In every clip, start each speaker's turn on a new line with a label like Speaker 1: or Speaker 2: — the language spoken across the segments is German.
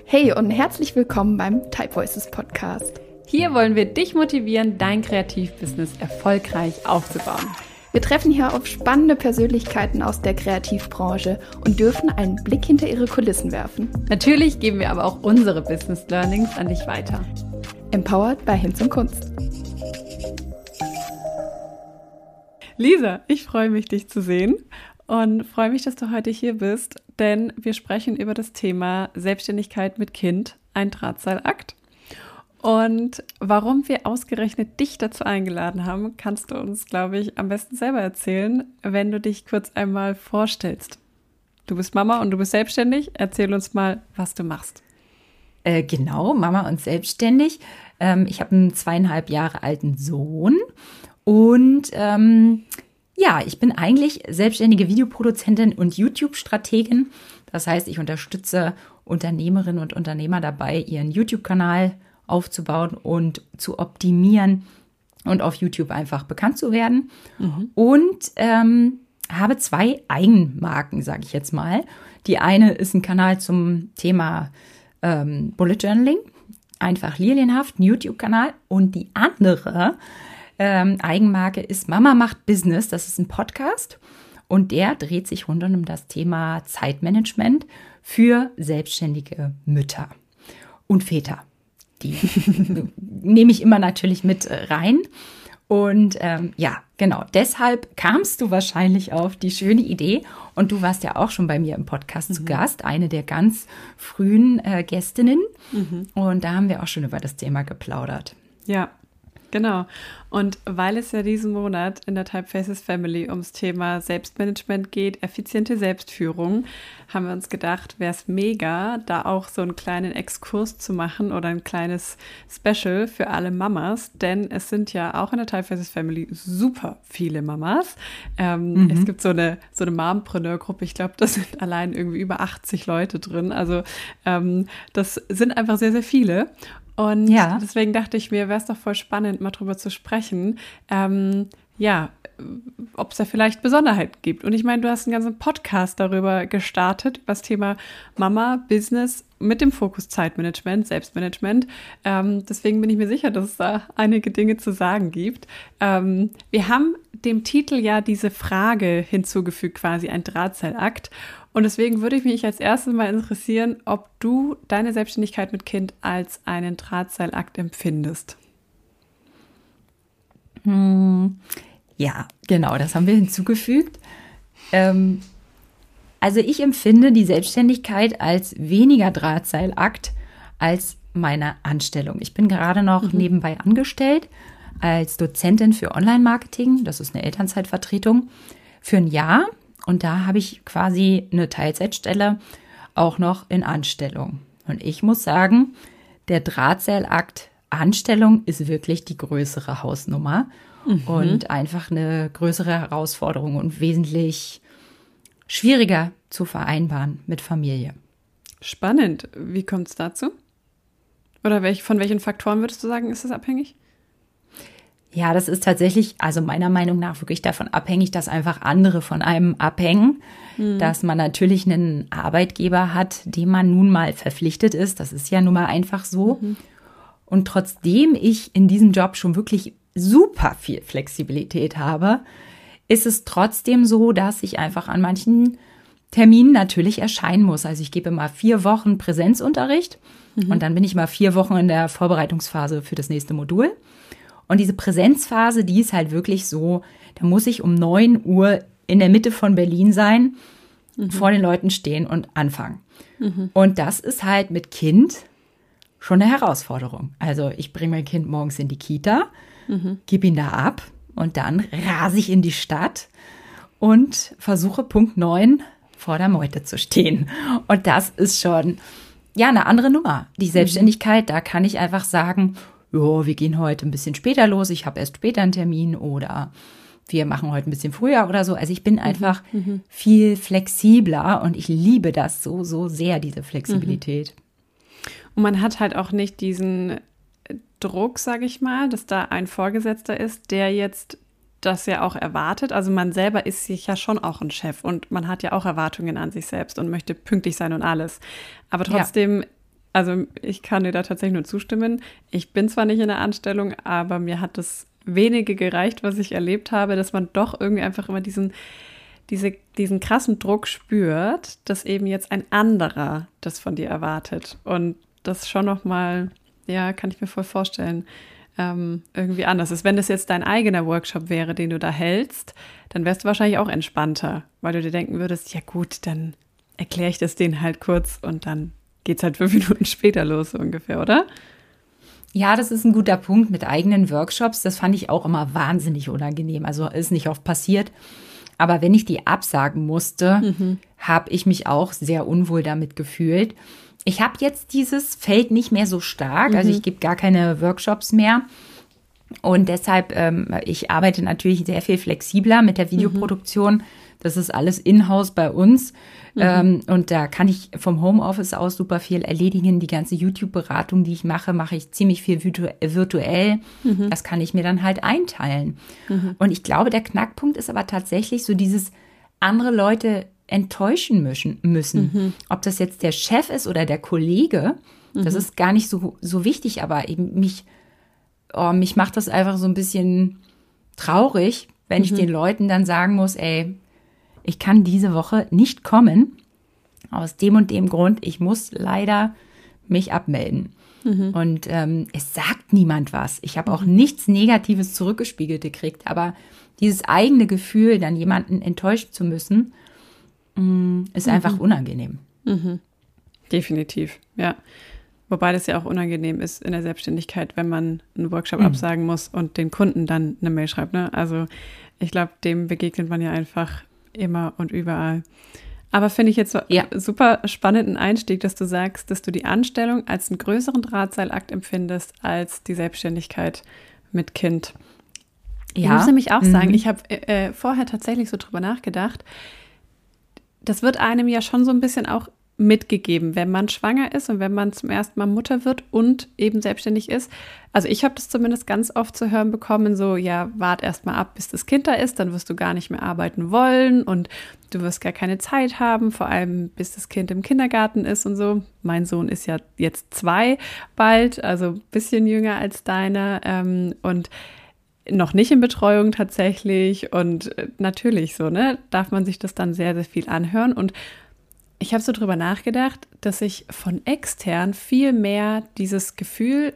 Speaker 1: Hey und herzlich willkommen beim Type Voices Podcast.
Speaker 2: Hier wollen wir dich motivieren, dein Kreativbusiness erfolgreich aufzubauen.
Speaker 1: Wir treffen hier auf spannende Persönlichkeiten aus der Kreativbranche und dürfen einen Blick hinter ihre Kulissen werfen.
Speaker 2: Natürlich geben wir aber auch unsere Business Learnings an dich weiter.
Speaker 1: Empowered bei Hinz und Kunst.
Speaker 2: Lisa, ich freue mich, dich zu sehen und freue mich, dass du heute hier bist, denn wir sprechen über das Thema Selbstständigkeit mit Kind, ein Drahtseilakt. Und warum wir ausgerechnet dich dazu eingeladen haben, kannst du uns, glaube ich, am besten selber erzählen, wenn du dich kurz einmal vorstellst. Du bist Mama und du bist selbstständig. Erzähl uns mal, was du machst.
Speaker 3: Genau, Mama und selbstständig. Ich habe einen 2,5 Jahre alten Sohn und ich bin eigentlich selbstständige Videoproduzentin und YouTube-Strategin. Das heißt, ich unterstütze Unternehmerinnen und Unternehmer dabei, ihren YouTube-Kanal aufzubauen und zu optimieren und auf YouTube einfach bekannt zu werden. Und habe 2 Eigenmarken, sage ich jetzt mal. Die eine ist ein Kanal zum Thema Bullet Journaling, einfach lilienhaft, ein YouTube-Kanal. Und die andere Eigenmarke ist Mama macht Business. Das ist ein Podcast und der dreht sich rund um das Thema Zeitmanagement für selbstständige Mütter und Väter. Die nehme ich immer natürlich mit rein. Und genau, deshalb kamst du wahrscheinlich auf die schöne Idee. Und du warst ja auch schon bei mir im Podcast zu Gast, eine der ganz frühen Gästinnen. Und da haben wir auch schon über das Thema geplaudert.
Speaker 2: Ja, genau. Und weil es ja diesen Monat in der Type Voices Family ums Thema Selbstmanagement geht, effiziente Selbstführung, haben wir uns gedacht, wäre es mega, da auch so einen kleinen Exkurs zu machen oder ein kleines Special für alle Mamas, denn es sind ja auch in der Type Voices Family super viele Mamas. Es gibt so eine Mompreneur-Gruppe, ich glaube, da sind allein irgendwie über 80 Leute drin, also das sind einfach sehr, sehr viele. Und deswegen dachte ich mir, wäre es doch voll spannend, mal drüber zu sprechen, ob es da vielleicht Besonderheiten gibt. Und ich meine, du hast einen ganzen Podcast darüber gestartet, was Thema Mama, Business mit dem Fokus Zeitmanagement, Selbstmanagement. Deswegen bin ich mir sicher, dass es da einige Dinge zu sagen gibt. Wir haben dem Titel ja diese Frage hinzugefügt, quasi ein Drahtseilakt. Und deswegen würde ich mich als erstes mal interessieren, ob du deine Selbstständigkeit mit Kind als einen Drahtseilakt empfindest.
Speaker 3: Ja, genau, das haben wir hinzugefügt. Also ich empfinde die Selbstständigkeit als weniger Drahtseilakt als meine Anstellung. Ich bin gerade noch nebenbei angestellt als Dozentin für Online-Marketing. Das ist eine Elternzeitvertretung für ein Jahr. Und da habe ich quasi eine Teilzeitstelle auch noch in Anstellung. Und ich muss sagen, der Drahtseilakt Anstellung ist wirklich die größere Hausnummer und einfach eine größere Herausforderung und wesentlich schwieriger zu vereinbaren mit Familie.
Speaker 2: Spannend. Wie kommt es dazu? Oder von welchen Faktoren würdest du sagen, ist das abhängig?
Speaker 3: Ja, das ist tatsächlich, also meiner Meinung nach wirklich davon abhängig, dass einfach andere von einem abhängen, dass man natürlich einen Arbeitgeber hat, dem man nun mal verpflichtet ist. Das ist ja nun mal einfach so. Und trotzdem ich in diesem Job schon wirklich super viel Flexibilität habe, ist es trotzdem so, dass ich einfach an manchen Terminen natürlich erscheinen muss. Also ich gebe mal 4 Wochen Präsenzunterricht und dann bin ich mal 4 Wochen in der Vorbereitungsphase für das nächste Modul. Und diese Präsenzphase, die ist halt wirklich so, da muss ich um 9 Uhr in der Mitte von Berlin sein, vor den Leuten stehen und anfangen. Und das ist halt mit Kind schon eine Herausforderung. Also ich bringe mein Kind morgens in die Kita, gebe ihn da ab und dann rase ich in die Stadt und versuche Punkt 9 vor der Meute zu stehen. Und das ist schon eine andere Nummer. Die Selbstständigkeit, da kann ich einfach sagen, wir gehen heute ein bisschen später los, ich habe erst später einen Termin oder wir machen heute ein bisschen früher oder so. Also ich bin einfach viel flexibler und ich liebe das so, so sehr, diese Flexibilität.
Speaker 2: Und man hat halt auch nicht diesen Druck, sage ich mal, dass da ein Vorgesetzter ist, der jetzt das ja auch erwartet. Also man selber ist sich ja schon auch ein Chef und man hat ja auch Erwartungen an sich selbst und möchte pünktlich sein und alles. Aber trotzdem Also ich kann dir da tatsächlich nur zustimmen. Ich bin zwar nicht in der Anstellung, aber mir hat das wenige gereicht, was ich erlebt habe, dass man doch irgendwie einfach immer diesen krassen Druck spürt, dass eben jetzt ein anderer das von dir erwartet. Und das schon nochmal, ja, kann ich mir voll vorstellen, irgendwie anders ist. Wenn das jetzt dein eigener Workshop wäre, den du da hältst, dann wärst du wahrscheinlich auch entspannter, weil du dir denken würdest, ja gut, dann erkläre ich das denen halt kurz und dann geht's halt 5 Minuten später los, so ungefähr, oder?
Speaker 3: Ja, das ist ein guter Punkt mit eigenen Workshops. Das fand ich auch immer wahnsinnig unangenehm. Also ist nicht oft passiert. Aber wenn ich die absagen musste, habe ich mich auch sehr unwohl damit gefühlt. Ich habe jetzt dieses Feld nicht mehr so stark. Also ich gebe gar keine Workshops mehr. Und deshalb, ich arbeite natürlich sehr viel flexibler mit der Videoproduktion. Das ist alles in-house bei uns. Und da kann ich vom Homeoffice aus super viel erledigen. Die ganze YouTube-Beratung, die ich mache ich ziemlich viel virtuell. Das kann ich mir dann halt einteilen. Und ich glaube, der Knackpunkt ist aber tatsächlich so dieses andere Leute enttäuschen müssen. Ob das jetzt der Chef ist oder der Kollege, das ist gar nicht so wichtig, aber eben mich macht das einfach so ein bisschen traurig, wenn ich den Leuten dann sagen muss, ey, ich kann diese Woche nicht kommen, aus dem und dem Grund, ich muss leider mich abmelden. Und es sagt niemand was. Ich habe auch nichts Negatives zurückgespiegelt gekriegt, aber dieses eigene Gefühl, dann jemanden enttäuschen zu müssen, ist einfach unangenehm.
Speaker 2: Definitiv, ja. Wobei das ja auch unangenehm ist in der Selbstständigkeit, wenn man einen Workshop absagen muss und den Kunden dann eine Mail schreibt. Ne? Also ich glaube, dem begegnet man ja einfach immer und überall. Aber finde ich jetzt so super spannenden Einstieg, dass du sagst, dass du die Anstellung als einen größeren Drahtseilakt empfindest als die Selbstständigkeit mit Kind. Ja. Ich muss nämlich auch sagen, ich habe vorher tatsächlich so drüber nachgedacht, das wird einem ja schon so ein bisschen auch mitgegeben, wenn man schwanger ist und wenn man zum ersten Mal Mutter wird und eben selbstständig ist. Also ich habe das zumindest ganz oft zu hören bekommen, so, ja, wart erst mal ab, bis das Kind da ist, dann wirst du gar nicht mehr arbeiten wollen und du wirst gar keine Zeit haben, vor allem bis das Kind im Kindergarten ist und so. Mein Sohn ist ja jetzt 2 bald, also ein bisschen jünger als deiner und noch nicht in Betreuung tatsächlich und natürlich so, ne, darf man sich das dann sehr, sehr viel anhören und ich habe so drüber nachgedacht, dass ich von extern viel mehr dieses Gefühl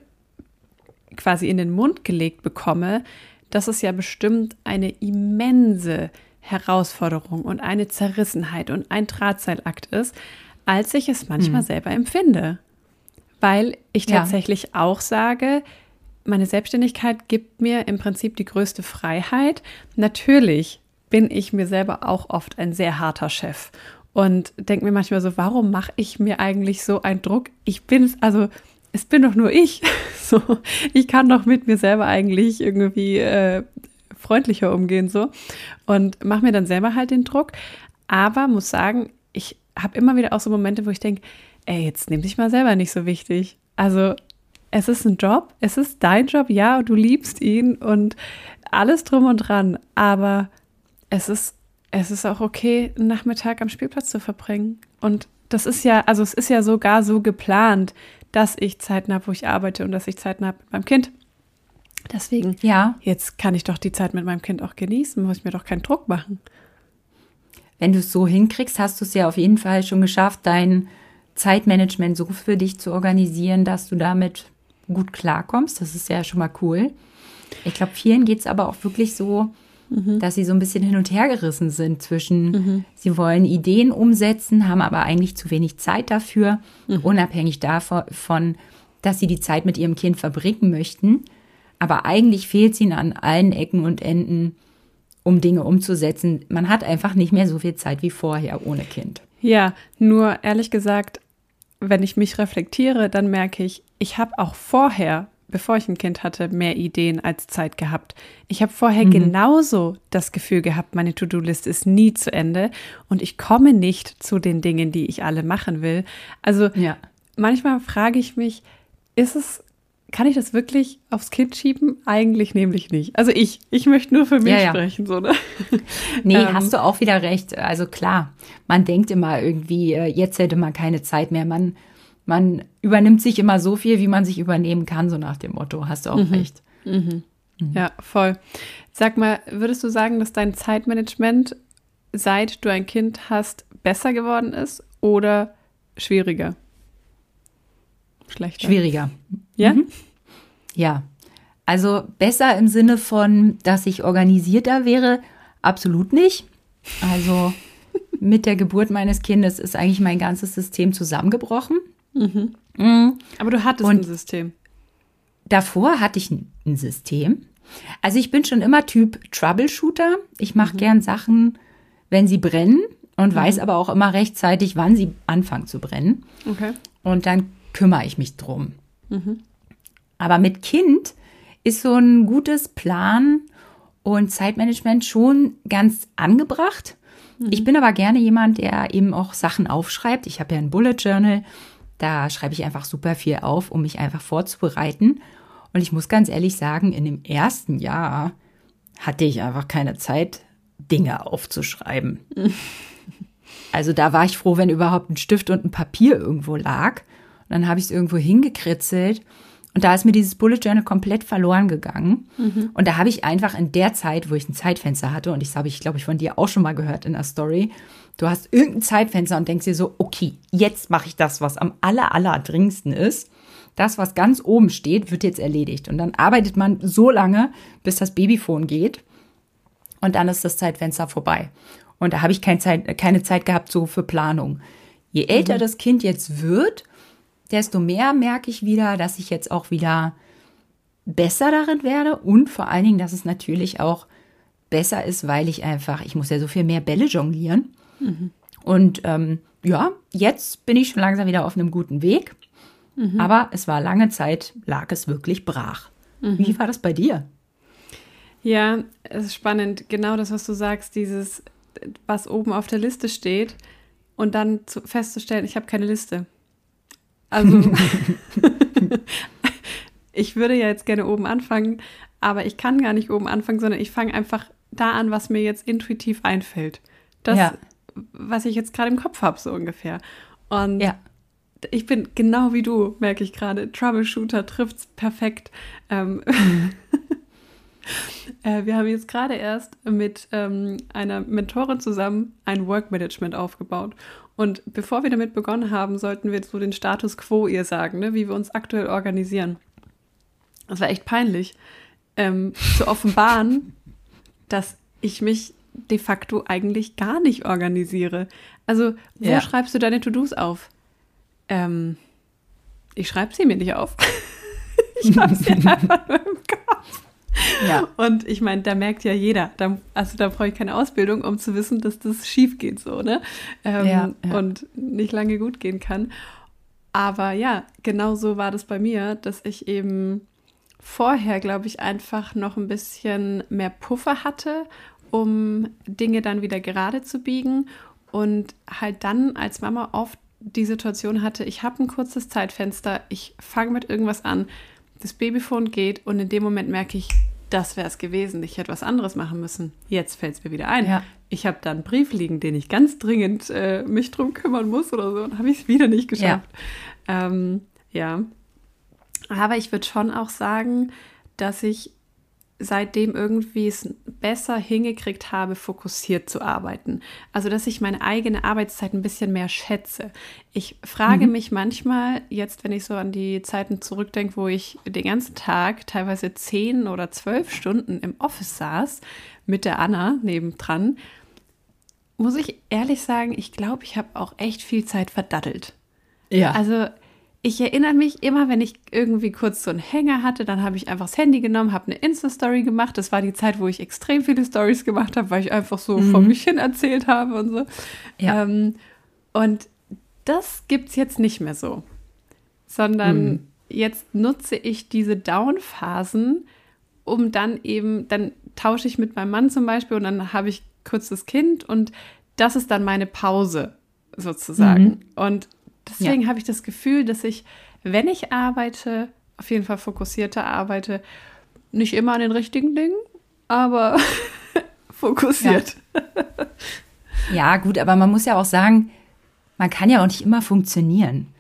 Speaker 2: quasi in den Mund gelegt bekomme, dass es ja bestimmt eine immense Herausforderung und eine Zerrissenheit und ein Drahtseilakt ist, als ich es manchmal selber empfinde. Weil ich tatsächlich auch sage, meine Selbstständigkeit gibt mir im Prinzip die größte Freiheit. Natürlich bin ich mir selber auch oft ein sehr harter Chef. Und denke mir manchmal so, warum mache ich mir eigentlich so einen Druck? Es bin doch nur ich. So, ich kann doch mit mir selber eigentlich irgendwie freundlicher umgehen so und mache mir dann selber halt den Druck. Aber muss sagen, ich habe immer wieder auch so Momente, wo ich denke, ey, jetzt nimm dich mal selber nicht so wichtig. Also es ist ein Job, es ist dein Job, ja, und du liebst ihn und alles drum und dran. Aber es ist auch okay, einen Nachmittag am Spielplatz zu verbringen. Und das ist ja, also es ist ja sogar so geplant, dass ich Zeiten habe, wo ich arbeite und dass ich Zeiten habe mit meinem Kind. Deswegen, jetzt kann ich doch die Zeit mit meinem Kind auch genießen, muss ich mir doch keinen Druck machen.
Speaker 3: Wenn du es so hinkriegst, hast du es ja auf jeden Fall schon geschafft, dein Zeitmanagement so für dich zu organisieren, dass du damit gut klarkommst. Das ist ja schon mal cool. Ich glaube, vielen geht es aber auch wirklich so, dass sie so ein bisschen hin und her gerissen sind zwischen, sie wollen Ideen umsetzen, haben aber eigentlich zu wenig Zeit dafür, unabhängig davon, dass sie die Zeit mit ihrem Kind verbringen möchten. Aber eigentlich fehlt es ihnen an allen Ecken und Enden, um Dinge umzusetzen. Man hat einfach nicht mehr so viel Zeit wie vorher ohne Kind.
Speaker 2: Ja, nur ehrlich gesagt, wenn ich mich reflektiere, dann merke ich, ich habe auch vorher, bevor ich ein Kind hatte, mehr Ideen als Zeit gehabt. Ich habe vorher genauso das Gefühl gehabt, meine To-Do-Liste ist nie zu Ende und ich komme nicht zu den Dingen, die ich alle machen will. Also manchmal frage ich mich, kann ich das wirklich aufs Kind schieben? Eigentlich nämlich nicht. Also ich möchte nur für mich sprechen. So, ne?
Speaker 3: Nee, hast du auch wieder recht. Also klar, man denkt immer irgendwie, jetzt hätte man keine Zeit mehr. Man Man übernimmt sich immer so viel, wie man sich übernehmen kann, so nach dem Motto. Hast du auch recht.
Speaker 2: Ja, voll. Sag mal, würdest du sagen, dass dein Zeitmanagement, seit du ein Kind hast, besser geworden ist oder schwieriger? Schlechter?
Speaker 3: Schwieriger.
Speaker 2: Ja?
Speaker 3: Ja. Also besser im Sinne von, dass ich organisierter wäre, absolut nicht. Also mit der Geburt meines Kindes ist eigentlich mein ganzes System zusammengebrochen.
Speaker 2: Aber du hattest ein System.
Speaker 3: Davor hatte ich ein System. Also ich bin schon immer Typ Troubleshooter. Ich mache gern Sachen, wenn sie brennen und weiß aber auch immer rechtzeitig, wann sie anfangen zu brennen.
Speaker 2: Okay.
Speaker 3: Und dann kümmere ich mich drum. Aber mit Kind ist so ein gutes Plan und Zeitmanagement schon ganz angebracht. Ich bin aber gerne jemand, der eben auch Sachen aufschreibt. Ich habe ja ein Bullet Journal. Da schreibe ich einfach super viel auf, um mich einfach vorzubereiten. Und ich muss ganz ehrlich sagen, in dem ersten Jahr hatte ich einfach keine Zeit, Dinge aufzuschreiben. Also da war ich froh, wenn überhaupt ein Stift und ein Papier irgendwo lag. Und dann habe ich es irgendwo hingekritzelt. Und da ist mir dieses Bullet Journal komplett verloren gegangen. Und da habe ich einfach in der Zeit, wo ich ein Zeitfenster hatte, und das habe ich, glaube ich, von dir auch schon mal gehört in der Story, du hast irgendein Zeitfenster und denkst dir so, okay, jetzt mache ich das, was am allerdringendsten ist. Das, was ganz oben steht, wird jetzt erledigt. Und dann arbeitet man so lange, bis das Babyphone geht. Und dann ist das Zeitfenster vorbei. Und da habe ich keine Zeit gehabt so für Planung. Je älter das Kind jetzt wird, desto mehr merke ich wieder, dass ich jetzt auch wieder besser darin werde. Und vor allen Dingen, dass es natürlich auch besser ist, weil ich muss ja so viel mehr Bälle jonglieren. Und jetzt bin ich schon langsam wieder auf einem guten Weg. Aber es war lange Zeit, lag es wirklich brach. Wie war das bei dir?
Speaker 2: Ja, es ist spannend. Genau das, was du sagst, dieses, was oben auf der Liste steht und dann festzustellen, ich habe keine Liste. Also ich würde ja jetzt gerne oben anfangen, aber ich kann gar nicht oben anfangen, sondern ich fange einfach da an, was mir jetzt intuitiv einfällt. Das, was ich jetzt gerade im Kopf habe, so ungefähr. Und ich bin genau wie du, merke ich gerade. Troubleshooter trifft's perfekt. Wir haben jetzt gerade erst mit einer Mentorin zusammen ein Work-Management aufgebaut. Und bevor wir damit begonnen haben, sollten wir so den Status quo ihr sagen, ne, wie wir uns aktuell organisieren. Das war echt peinlich, zu offenbaren, dass ich mich de facto eigentlich gar nicht organisiere. Also, wo schreibst du deine To-Dos auf? Ich schreibe sie mir nicht auf. Ich habe sie einfach nur im Kopf. Ja. Und ich meine, da merkt ja jeder, da brauche ich keine Ausbildung, um zu wissen, dass das schief geht so, ne? Und nicht lange gut gehen kann. Aber ja, genau so war das bei mir, dass ich eben vorher, glaube ich, einfach noch ein bisschen mehr Puffer hatte, um Dinge dann wieder gerade zu biegen und halt dann als Mama oft die Situation hatte, ich habe ein kurzes Zeitfenster, ich fange mit irgendwas an, das Babyphone geht und in dem Moment merke ich, das wäre es gewesen, ich hätte was anderes machen müssen. Jetzt fällt es mir wieder ein. Ja. Ich habe da einen Brief liegen, den ich ganz dringend mich drum kümmern muss oder so und habe ich es wieder nicht geschafft. Ja. Aber ich würde schon auch sagen, dass ich seitdem irgendwie es besser hingekriegt habe, fokussiert zu arbeiten. Also, dass ich meine eigene Arbeitszeit ein bisschen mehr schätze. Ich frage mich manchmal, jetzt, wenn ich so an die Zeiten zurückdenke, wo ich den ganzen Tag teilweise 10 oder 12 Stunden im Office saß, mit der Anna nebendran, muss ich ehrlich sagen, ich glaube, ich habe auch echt viel Zeit verdattelt. Ja. Also, ich erinnere mich immer, wenn ich irgendwie kurz so einen Hänger hatte, dann habe ich einfach das Handy genommen, habe eine Insta-Story gemacht. Das war die Zeit, wo ich extrem viele Stories gemacht habe, weil ich einfach so vor mich hin erzählt habe und so. Ja. Und das gibt es jetzt nicht mehr so, sondern jetzt nutze ich diese Down-Phasen, um dann tausche ich mit meinem Mann zum Beispiel und dann habe ich kurz das Kind und das ist dann meine Pause sozusagen. Und deswegen habe ich das Gefühl, dass ich, wenn ich arbeite, auf jeden Fall fokussierter arbeite, nicht immer an den richtigen Dingen, aber fokussiert.
Speaker 3: Ja, gut, aber man muss ja auch sagen, man kann ja auch nicht immer funktionieren.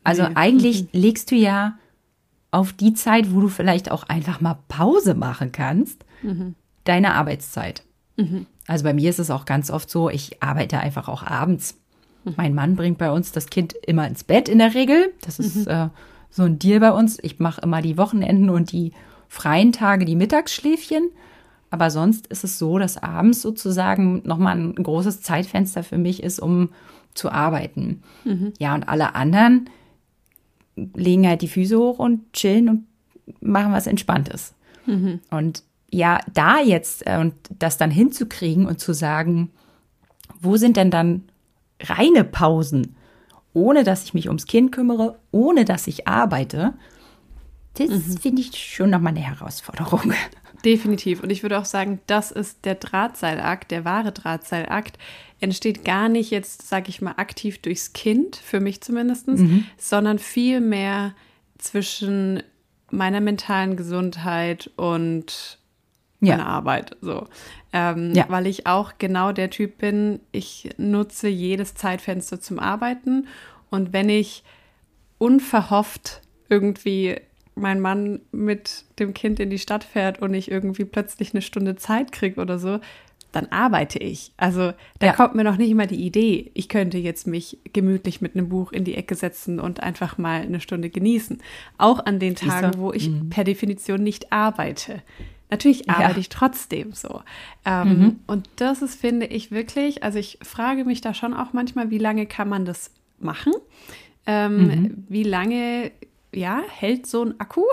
Speaker 3: Also
Speaker 2: Nee.
Speaker 3: eigentlich legst du ja auf die Zeit, wo du vielleicht auch einfach mal Pause machen kannst, deine Arbeitszeit. Also bei mir ist es auch ganz oft so, ich arbeite einfach auch abends. Mein Mann bringt bei uns das Kind immer ins Bett in der Regel. Das ist so ein Deal bei uns. Ich mache immer die Wochenenden und die freien Tage, die Mittagsschläfchen. Aber sonst ist es so, dass abends sozusagen nochmal ein großes Zeitfenster für mich ist, um zu arbeiten. Ja, und alle anderen legen halt die Füße hoch und chillen und machen was Entspanntes. Und ja, da jetzt und das dann hinzukriegen und zu sagen, wo sind denn dann reine Pausen, ohne dass ich mich ums Kind kümmere, ohne dass ich arbeite, das finde ich schon nochmal eine Herausforderung.
Speaker 2: Definitiv. Und ich würde auch sagen, das ist der Drahtseilakt, der wahre Drahtseilakt, entsteht gar nicht jetzt, sage ich mal, aktiv durchs Kind, für mich zumindest, sondern viel mehr zwischen meiner mentalen Gesundheit und meiner Arbeit. So. Weil ich auch genau der Typ bin, ich nutze jedes Zeitfenster zum Arbeiten. Und wenn ich unverhofft irgendwie mein Mann mit dem Kind in die Stadt fährt und ich irgendwie plötzlich eine Stunde Zeit kriege oder so, dann arbeite ich. Also da kommt mir noch nicht mal die Idee, ich könnte jetzt mich gemütlich mit einem Buch in die Ecke setzen und einfach mal eine Stunde genießen. Auch an den Tagen, wo ich per Definition nicht arbeite. Natürlich arbeite ich trotzdem so. Und das ist, finde ich, wirklich, also ich frage mich da schon auch manchmal, wie lange kann man das machen? Wie lange hält so ein Akku,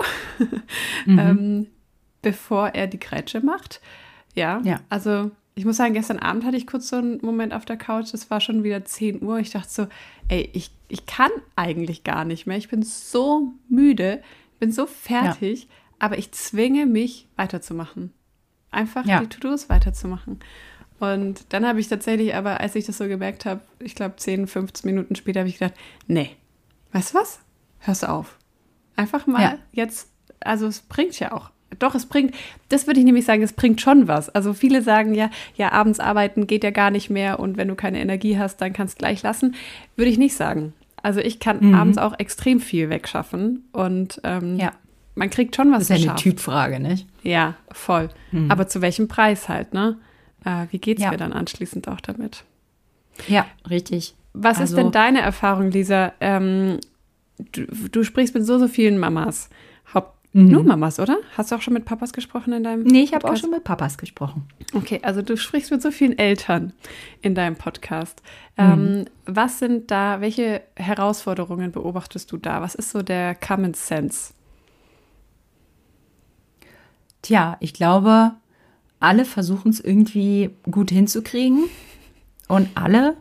Speaker 2: bevor er die Grätsche macht. Ja, also ich muss sagen, gestern Abend hatte ich kurz so einen Moment auf der Couch, es war schon wieder 10 Uhr. Ich dachte so, ey, ich kann eigentlich gar nicht mehr. Ich bin so müde, bin so fertig, aber ich zwinge mich weiterzumachen. Einfach die To-Dos weiterzumachen. Und dann habe ich tatsächlich aber, als ich das so gemerkt habe, ich glaube 10, 15 Minuten später habe ich gedacht, nee, weißt du was? Hörst du auf. Einfach mal jetzt, also es bringt ja auch. Doch, es bringt, das würde ich nämlich sagen, es bringt schon was. Also viele sagen ja, abends arbeiten geht ja gar nicht mehr und wenn du keine Energie hast, dann kannst du gleich lassen. Würde ich nicht sagen. Also ich kann abends auch extrem viel wegschaffen und man kriegt schon was geschafft.
Speaker 3: Das ist ja eine Typfrage, nicht?
Speaker 2: Ja, voll. Aber zu welchem Preis halt, ne? Wie geht's mir dann anschließend auch damit?
Speaker 3: Ja, richtig.
Speaker 2: Was ist denn deine Erfahrung, Lisa? Du sprichst mit so vielen Mamas. Nur Mamas, oder? Hast du auch schon mit Papas gesprochen in deinem
Speaker 3: Nee, ich habe auch schon mit Papas gesprochen.
Speaker 2: Okay, also du sprichst mit so vielen Eltern in deinem Podcast. Was sind da, welche Herausforderungen beobachtest du da? Was ist so der Common Sense?
Speaker 3: Tja, ich glaube, alle versuchen es irgendwie gut hinzukriegen und alle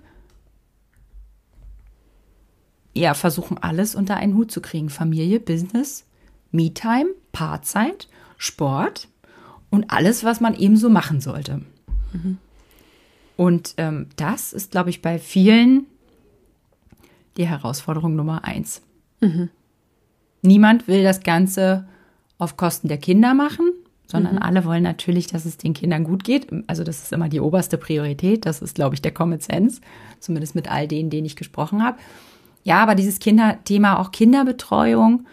Speaker 3: versuchen alles unter einen Hut zu kriegen. Familie, Business, Me-Time, Paarzeit, Sport und alles, was man eben so machen sollte. Und das ist, glaube ich, bei vielen die Herausforderung Nummer 1. Niemand will das Ganze auf Kosten der Kinder machen, sondern alle wollen natürlich, dass es den Kindern gut geht. Also das ist immer die oberste Priorität. Das ist, glaube ich, der Common Sense, zumindest mit all denen ich gesprochen habe. Ja, aber dieses Thema auch Kinderbetreuung,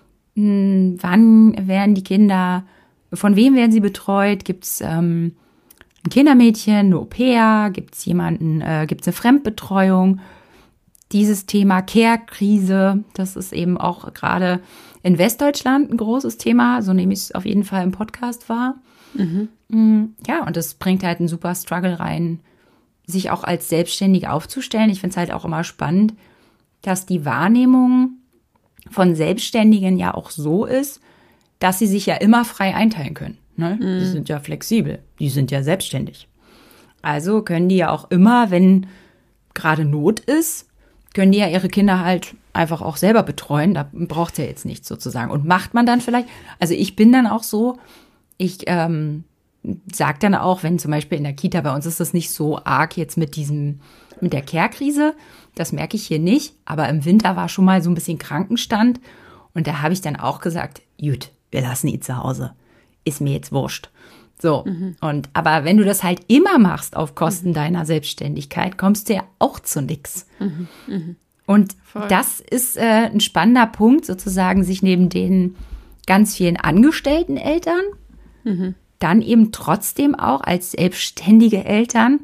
Speaker 3: wann werden die Kinder, von wem werden sie betreut? Gibt es ein Kindermädchen, eine Au-pair? Gibt es eine Fremdbetreuung? Dieses Thema Care-Krise, das ist eben auch gerade in Westdeutschland ein großes Thema, so nehme ich es auf jeden Fall im Podcast wahr. Ja, und das bringt halt einen super Struggle rein, sich auch als Selbstständige aufzustellen. Ich finde es halt auch immer spannend, dass die Wahrnehmung von Selbstständigen ja auch so ist, dass sie sich ja immer frei einteilen können. Ne? Die sind ja flexibel, die sind ja selbstständig. Also können die ja auch immer, wenn gerade Not ist, können die ja ihre Kinder halt einfach auch selber betreuen. Da braucht ja jetzt nichts sozusagen. Und macht man dann vielleicht, also ich bin dann auch so, ich sage dann auch, wenn zum Beispiel in der Kita, bei uns ist das nicht so arg jetzt mit der Care-Krise, das merke ich hier nicht, aber im Winter war schon mal so ein bisschen Krankenstand und da habe ich dann auch gesagt, gut, wir lassen ihn zu Hause, ist mir jetzt wurscht. So, aber wenn du das halt immer machst auf Kosten deiner Selbstständigkeit, kommst du ja auch zu nix. Und
Speaker 2: Voll.
Speaker 3: das ist ein spannender Punkt, sozusagen, sich neben den ganz vielen angestellten Eltern dann eben trotzdem auch als selbstständige Eltern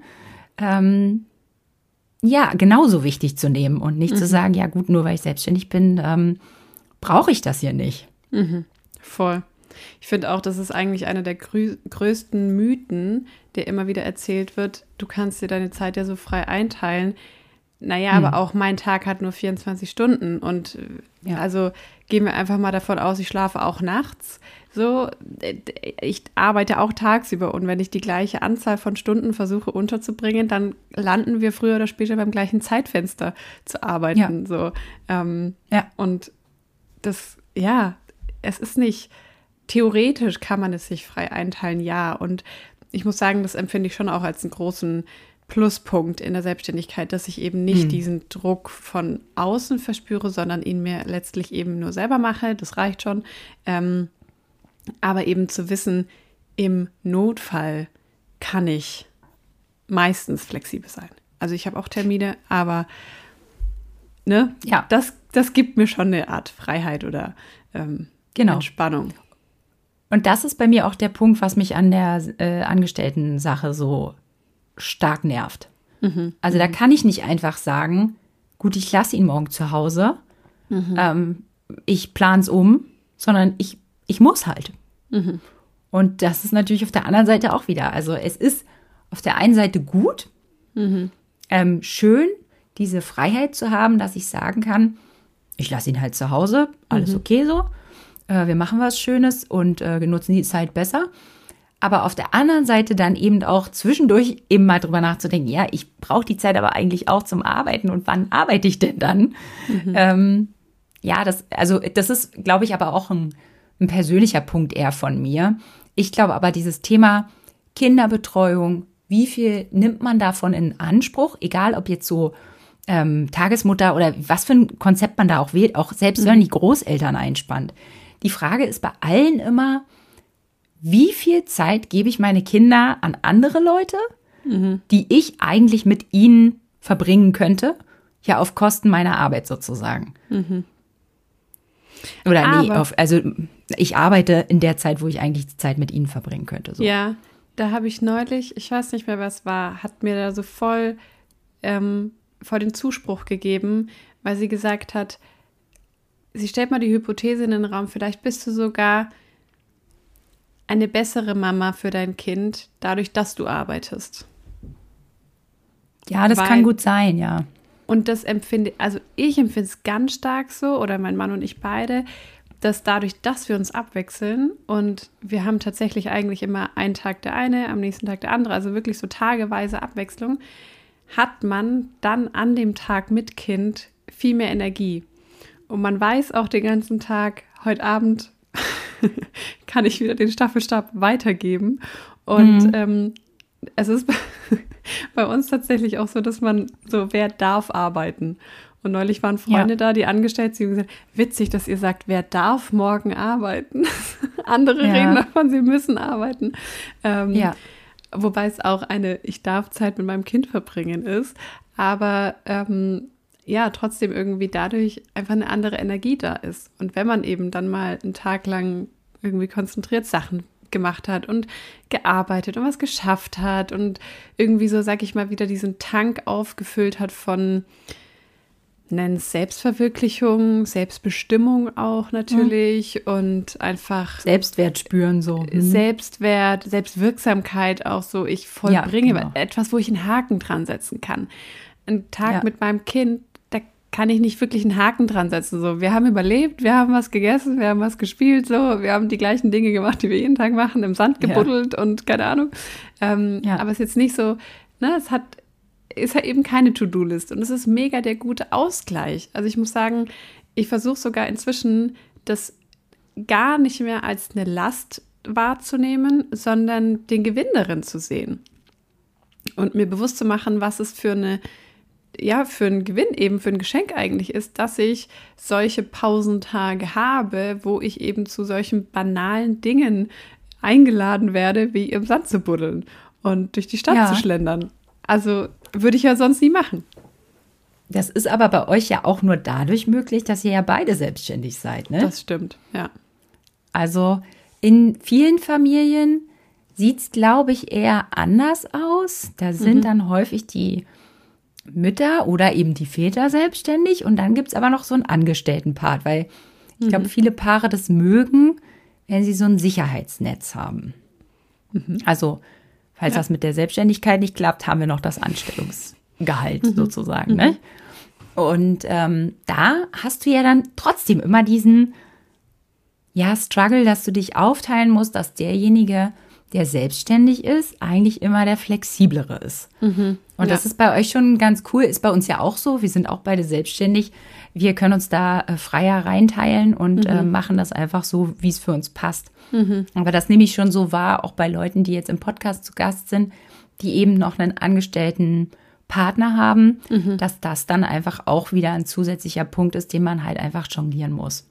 Speaker 3: genauso wichtig zu nehmen und nicht zu sagen, ja gut, nur weil ich selbstständig bin, brauche ich das hier nicht.
Speaker 2: Voll. Ich finde auch, das ist eigentlich einer der größten Mythen, der immer wieder erzählt wird. Du kannst dir deine Zeit ja so frei einteilen. Naja, aber auch mein Tag hat nur 24 Stunden und also gehen wir einfach mal davon aus, ich schlafe auch nachts. So, ich arbeite auch tagsüber und wenn ich die gleiche Anzahl von Stunden versuche unterzubringen, dann landen wir früher oder später beim gleichen Zeitfenster zu arbeiten. So, und das, es ist nicht, theoretisch kann man es sich frei einteilen, ja. Und ich muss sagen, das empfinde ich schon auch als einen großen Pluspunkt in der Selbstständigkeit, dass ich eben nicht diesen Druck von außen verspüre, sondern ihn mir letztlich eben nur selber mache. Das reicht schon. Aber eben zu wissen, im Notfall kann ich meistens flexibel sein. Also ich habe auch Termine, aber das gibt mir schon eine Art Freiheit oder Entspannung.
Speaker 3: Und das ist bei mir auch der Punkt, was mich an der Angestellten-Sache so stark nervt. Also da kann ich nicht einfach sagen, gut, ich lasse ihn morgen zu Hause, ich plane es um, sondern ich muss halt. Und das ist natürlich auf der anderen Seite auch wieder. Also es ist auf der einen Seite gut, schön, diese Freiheit zu haben, dass ich sagen kann, ich lasse ihn halt zu Hause, alles okay so, wir machen was Schönes und nutzen die Zeit besser. Aber auf der anderen Seite dann eben auch zwischendurch eben mal drüber nachzudenken, ja, ich brauche die Zeit aber eigentlich auch zum Arbeiten und wann arbeite ich denn dann? Das ist, glaube ich, aber auch ein persönlicher Punkt eher von mir. Ich glaube aber, dieses Thema Kinderbetreuung, wie viel nimmt man davon in Anspruch, egal ob jetzt so Tagesmutter oder was für ein Konzept man da auch wählt, auch selbst wenn die Großeltern einspannt. Die Frage ist bei allen immer, wie viel Zeit gebe ich meine Kinder an andere Leute, die ich eigentlich mit ihnen verbringen könnte, ja auf Kosten meiner Arbeit sozusagen. Oder ich arbeite in der Zeit, wo ich eigentlich die Zeit mit ihnen verbringen könnte. So.
Speaker 2: Ja, da habe ich neulich, ich weiß nicht mehr, was war, hat mir da so voll den Zuspruch gegeben, weil sie gesagt hat, sie stellt mal die Hypothese in den Raum, vielleicht bist du sogar eine bessere Mama für dein Kind, dadurch, dass du arbeitest.
Speaker 3: Ja, das kann gut sein, ja.
Speaker 2: Und das ich empfinde es ganz stark so, oder mein Mann und ich beide, dass dadurch, dass wir uns abwechseln und wir haben tatsächlich eigentlich immer einen Tag der eine, am nächsten Tag der andere, also wirklich so tageweise Abwechslung, hat man dann an dem Tag mit Kind viel mehr Energie. Und man weiß auch den ganzen Tag, heute Abend kann ich wieder den Staffelstab weitergeben. Und es ist bei uns tatsächlich auch so, dass man so, wer darf arbeiten? Und neulich waren Freunde da, die angestellt sind und gesagt, witzig, dass ihr sagt, wer darf morgen arbeiten? Andere reden davon, sie müssen arbeiten. Wobei es auch eine ich darf Zeit mit meinem Kind verbringen ist. Aber trotzdem irgendwie dadurch einfach eine andere Energie da ist. Und wenn man eben dann mal einen Tag lang irgendwie konzentriert Sachen gemacht hat und gearbeitet und was geschafft hat und irgendwie so, sag ich mal, wieder diesen Tank aufgefüllt hat von, nennen es Selbstverwirklichung, Selbstbestimmung auch natürlich und einfach
Speaker 3: Selbstwert spüren so.
Speaker 2: Selbstwert, Selbstwirksamkeit auch so, ich vollbringe etwas, wo ich einen Haken dran setzen kann. Ein Tag mit meinem Kind, da kann ich nicht wirklich einen Haken dran setzen. So, wir haben überlebt, wir haben was gegessen, wir haben was gespielt, so, wir haben die gleichen Dinge gemacht, die wir jeden Tag machen, im Sand gebuddelt und keine Ahnung. Aber es ist jetzt nicht so, ist ja eben keine To-Do-List und es ist mega der gute Ausgleich. Also ich muss sagen, ich versuche sogar inzwischen, das gar nicht mehr als eine Last wahrzunehmen, sondern den Gewinn darin zu sehen. Und mir bewusst zu machen, was es für einen Gewinn eben, für ein Geschenk eigentlich ist, dass ich solche Pausentage habe, wo ich eben zu solchen banalen Dingen eingeladen werde, wie im Sand zu buddeln und durch die Stadt zu schlendern. Also würde ich ja sonst nie machen.
Speaker 3: Das ist aber bei euch ja auch nur dadurch möglich, dass ihr ja beide selbstständig seid, ne?
Speaker 2: Das stimmt, ja.
Speaker 3: Also in vielen Familien sieht es, glaube ich, eher anders aus. Da sind dann häufig die Mütter oder eben die Väter selbstständig und dann gibt es aber noch so einen Angestelltenpart, weil ich glaube, viele Paare das mögen, wenn sie so ein Sicherheitsnetz haben. Also, falls das mit der Selbstständigkeit nicht klappt, haben wir noch das Anstellungsgehalt sozusagen. Ne? Und da hast du ja dann trotzdem immer diesen Struggle, dass du dich aufteilen musst, dass derjenige, der selbstständig ist, eigentlich immer der Flexiblere ist. Und das ist bei euch schon ganz cool, ist bei uns ja auch so. Wir sind auch beide selbstständig. Wir können uns da freier reinteilen und machen das einfach so, wie es für uns passt. Aber das nehme ich schon so wahr, auch bei Leuten, die jetzt im Podcast zu Gast sind, die eben noch einen angestellten Partner haben, dass das dann einfach auch wieder ein zusätzlicher Punkt ist, den man halt einfach jonglieren muss.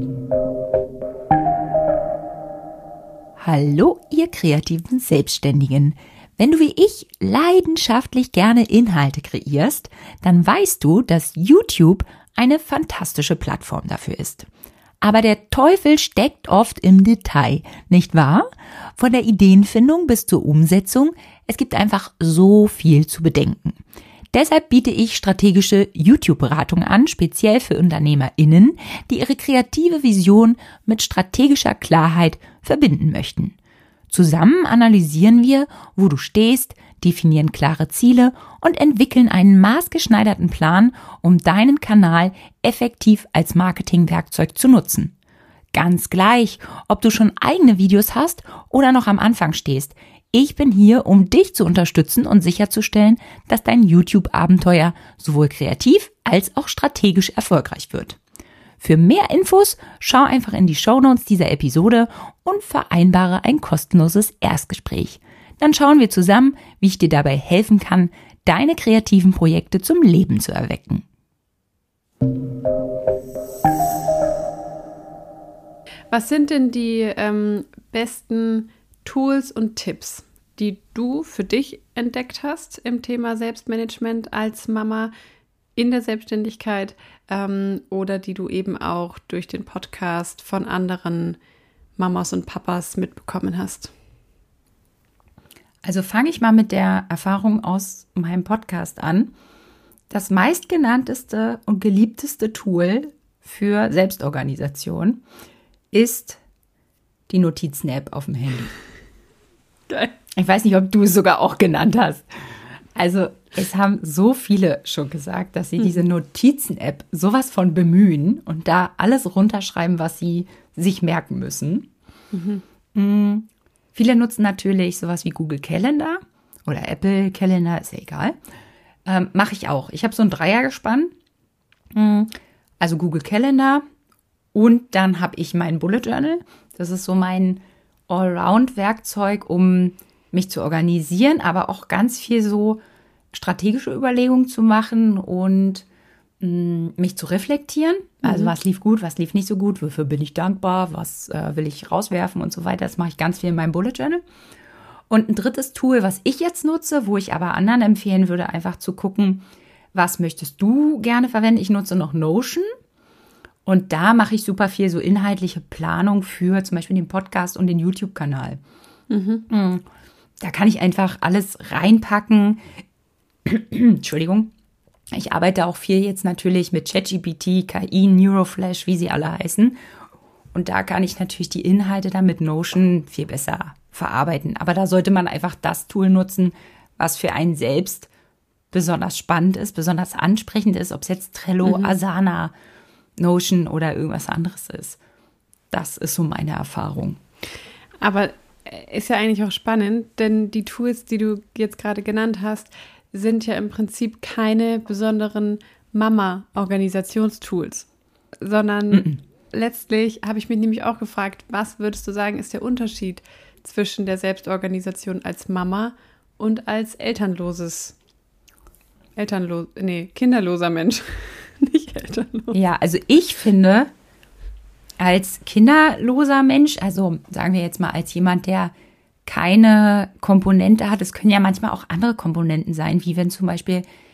Speaker 4: Hallo, ihr kreativen Selbstständigen. Wenn du wie ich leidenschaftlich gerne Inhalte kreierst, dann weißt du, dass YouTube eine fantastische Plattform dafür ist. Aber der Teufel steckt oft im Detail, nicht wahr? Von der Ideenfindung bis zur Umsetzung, es gibt einfach so viel zu bedenken. Deshalb biete ich strategische YouTube-Beratung an, speziell für UnternehmerInnen, die ihre kreative Vision mit strategischer Klarheit verbinden möchten. Zusammen analysieren wir, wo du stehst, definieren klare Ziele und entwickeln einen maßgeschneiderten Plan, um deinen Kanal effektiv als Marketingwerkzeug zu nutzen. Ganz gleich, ob du schon eigene Videos hast oder noch am Anfang stehst. Ich bin hier, um dich zu unterstützen und sicherzustellen, dass dein YouTube-Abenteuer sowohl kreativ als auch strategisch erfolgreich wird. Für mehr Infos schau einfach in die Shownotes dieser Episode und vereinbare ein kostenloses Erstgespräch. Dann schauen wir zusammen, wie ich dir dabei helfen kann, deine kreativen Projekte zum Leben zu erwecken.
Speaker 2: Was sind denn die besten Tools und Tipps, die du für dich entdeckt hast im Thema Selbstmanagement als Mama in der Selbstständigkeit oder die du eben auch durch den Podcast von anderen Mamas und Papas mitbekommen hast?
Speaker 3: Also fange ich mal mit der Erfahrung aus meinem Podcast an. Das meistgenannteste und geliebteste Tool für Selbstorganisation ist die Notizen-App auf dem Handy.
Speaker 2: Geil.
Speaker 3: Ich weiß nicht, ob du es sogar auch genannt hast. Also es haben so viele schon gesagt, dass sie diese Notizen-App sowas von bemühen und da alles runterschreiben, was sie sich merken müssen. Viele nutzen natürlich sowas wie Google Calendar oder Apple Calendar, ist ja egal. Mache ich auch. Ich habe so ein Dreiergespann. Also Google Calendar und dann habe ich mein Bullet Journal. Das ist so mein Allround-Werkzeug, um mich zu organisieren, aber auch ganz viel so strategische Überlegungen zu machen und mich zu reflektieren. Also was lief gut, was lief nicht so gut, wofür bin ich dankbar, was will ich rauswerfen und so weiter. Das mache ich ganz viel in meinem Bullet Journal. Und ein drittes Tool, was ich jetzt nutze, wo ich aber anderen empfehlen würde, einfach zu gucken, was möchtest du gerne verwenden. Ich nutze noch Notion und da mache ich super viel so inhaltliche Planung für zum Beispiel den Podcast und den YouTube-Kanal. Da kann ich einfach alles reinpacken. Entschuldigung. Ich arbeite auch viel jetzt natürlich mit ChatGPT, KI, Neuroflash, wie sie alle heißen. Und da kann ich natürlich die Inhalte dann mit Notion viel besser verarbeiten. Aber da sollte man einfach das Tool nutzen, was für einen selbst besonders spannend ist, besonders ansprechend ist, ob es jetzt Trello, Asana, Notion oder irgendwas anderes ist. Das ist so meine Erfahrung.
Speaker 2: Aber ist ja eigentlich auch spannend, denn die Tools, die du jetzt gerade genannt hast, sind ja im Prinzip keine besonderen Mama-Organisationstools, sondern letztlich habe ich mich nämlich auch gefragt, was würdest du sagen, ist der Unterschied zwischen der Selbstorganisation als Mama und als kinderloser Mensch, nicht elternlos.
Speaker 3: Ja, also ich finde, als kinderloser Mensch, also sagen wir jetzt mal als jemand, der keine Komponente hat, es können ja manchmal auch andere Komponenten sein, wie wenn zum Beispiel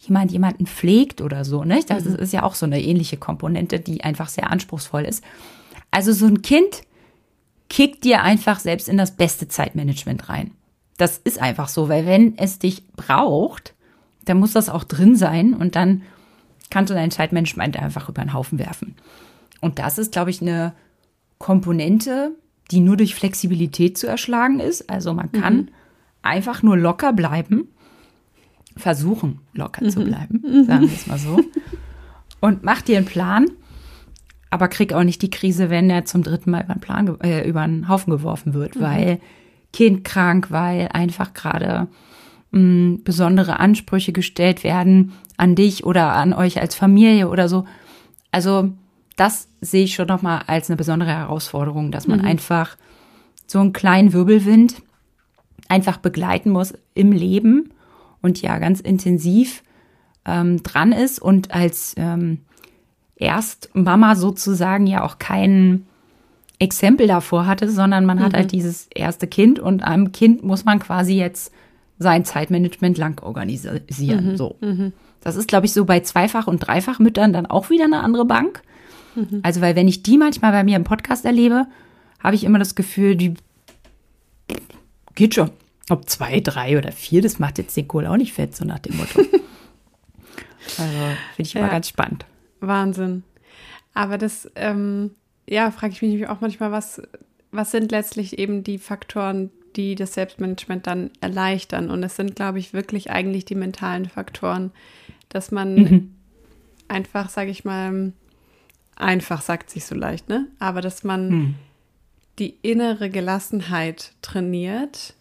Speaker 3: jemanden pflegt oder so, ne? Das ist ja auch so eine ähnliche Komponente, die einfach sehr anspruchsvoll ist. Also so ein Kind kickt dir einfach selbst in das beste Zeitmanagement rein. Das ist einfach so, weil wenn es dich braucht, dann muss das auch drin sein und dann kannst du dein Zeitmanagement einfach über den Haufen werfen. Und das ist, glaube ich, eine Komponente, die nur durch Flexibilität zu erschlagen ist. Also man kann einfach nur locker bleiben, versuchen locker zu bleiben, sagen wir es mal so. Und mach dir einen Plan, aber krieg auch nicht die Krise, wenn er zum 3. Mal über den Haufen geworfen wird, weil Kind krank, weil einfach gerade besondere Ansprüche gestellt werden an dich oder an euch als Familie oder so. Also das sehe ich schon nochmal als eine besondere Herausforderung, dass man einfach so einen kleinen Wirbelwind einfach begleiten muss im Leben und ja ganz intensiv dran ist und als Erstmama sozusagen ja auch kein Exempel davor hatte, sondern man hat halt dieses erste Kind und am Kind muss man quasi jetzt sein Zeitmanagement lang organisieren. So. Das ist, glaube ich, so bei Zweifach- und Dreifachmüttern dann auch wieder eine andere Bank. Also, weil wenn ich die manchmal bei mir im Podcast erlebe, habe ich immer das Gefühl, die geht schon. Ob 2, 3 oder 4, das macht jetzt den Kohl auch nicht fett, so nach dem Motto. Also, finde ich immer ganz spannend.
Speaker 2: Wahnsinn. Aber das, frage ich mich auch manchmal, was sind letztlich eben die Faktoren, die das Selbstmanagement dann erleichtern? Und es sind, glaube ich, wirklich eigentlich die mentalen Faktoren, dass man einfach, sage ich mal, einfach sagt sich so leicht, ne? Aber dass man die innere Gelassenheit trainiert,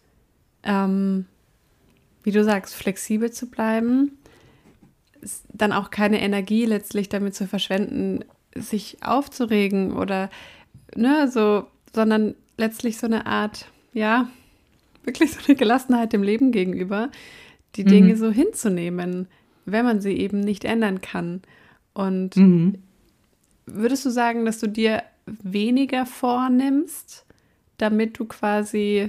Speaker 2: wie du sagst, flexibel zu bleiben, dann auch keine Energie letztlich damit zu verschwenden, sich aufzuregen oder so, sondern letztlich so eine Art, ja, wirklich so eine Gelassenheit dem Leben gegenüber, die Dinge so hinzunehmen, wenn man sie eben nicht ändern kann. Und würdest du sagen, dass du dir weniger vornimmst, damit du quasi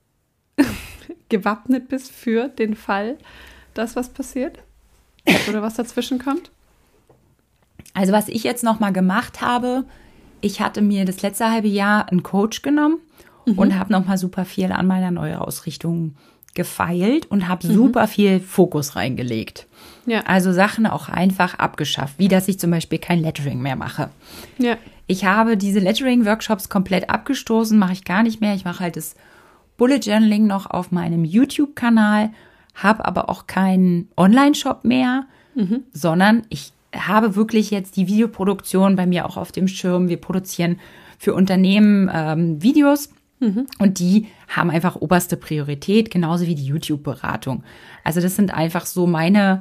Speaker 2: gewappnet bist für den Fall, dass was passiert? Oder was dazwischen kommt?
Speaker 3: Also was ich jetzt noch mal gemacht habe, ich hatte mir das letzte halbe Jahr einen Coach genommen und habe noch mal super viel an meiner Neuausrichtung gefeilt und habe super viel Fokus reingelegt. Ja. Also Sachen auch einfach abgeschafft, wie dass ich zum Beispiel kein Lettering mehr mache. Ja. Ich habe diese Lettering-Workshops komplett abgestoßen, mache ich gar nicht mehr. Ich mache halt das Bullet Journaling noch auf meinem YouTube-Kanal, habe aber auch keinen Online-Shop mehr, sondern ich habe wirklich jetzt die Videoproduktion bei mir auch auf dem Schirm. Wir produzieren für Unternehmen Videos und die haben einfach oberste Priorität, genauso wie die YouTube-Beratung. Also das sind einfach so meine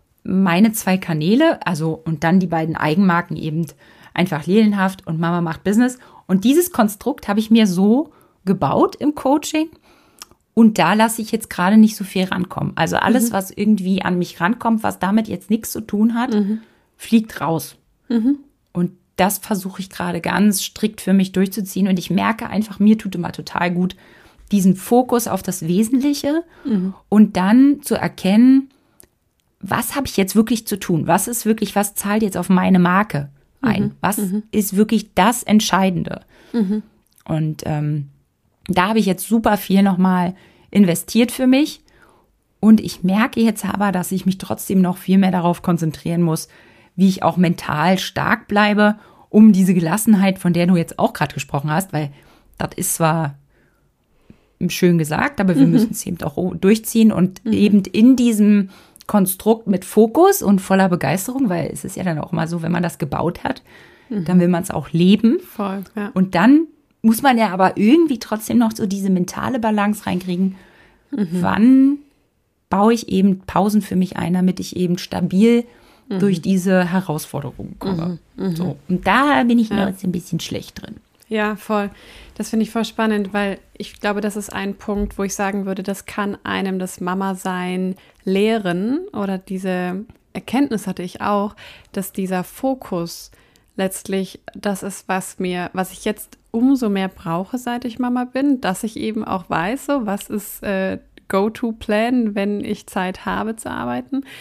Speaker 3: 2 Kanäle, also und dann die beiden Eigenmarken eben einfach Lilienhaft und Mama macht Business. Und dieses Konstrukt habe ich mir so gebaut im Coaching. Und da lasse ich jetzt gerade nicht so viel rankommen. Also alles, was irgendwie an mich rankommt, was damit jetzt nichts zu tun hat, fliegt raus. Und das versuche ich gerade ganz strikt für mich durchzuziehen. Und ich merke einfach, mir tut immer total gut, diesen Fokus auf das Wesentliche und dann zu erkennen, was habe ich jetzt wirklich zu tun? Was ist wirklich, was zahlt jetzt auf meine Marke ein? Was ist wirklich das Entscheidende? Und da habe ich jetzt super viel nochmal investiert für mich. Und ich merke jetzt aber, dass ich mich trotzdem noch viel mehr darauf konzentrieren muss, wie ich auch mental stark bleibe, um diese Gelassenheit, von der du jetzt auch gerade gesprochen hast, weil das ist zwar schön gesagt, aber wir müssen es eben auch durchziehen und eben in diesem Konstrukt mit Fokus und voller Begeisterung, weil es ist ja dann auch mal so, wenn man das gebaut hat, dann will man es auch leben.
Speaker 2: Voll, ja.
Speaker 3: Und dann muss man ja aber irgendwie trotzdem noch so diese mentale Balance reinkriegen. Wann baue ich eben Pausen für mich ein, damit ich eben stabil durch diese Herausforderungen komme. So. Und da bin ich noch jetzt ein bisschen schlecht drin.
Speaker 2: Ja, voll. Das finde ich voll spannend, weil ich glaube, das ist ein Punkt, wo ich sagen würde, das kann einem das Mama-Sein lehren oder diese Erkenntnis hatte ich auch, dass dieser Fokus letztlich das ist, was ich jetzt umso mehr brauche, seit ich Mama bin, dass ich eben auch weiß, so was ist Go-to-Plan, wenn ich Zeit habe zu arbeiten.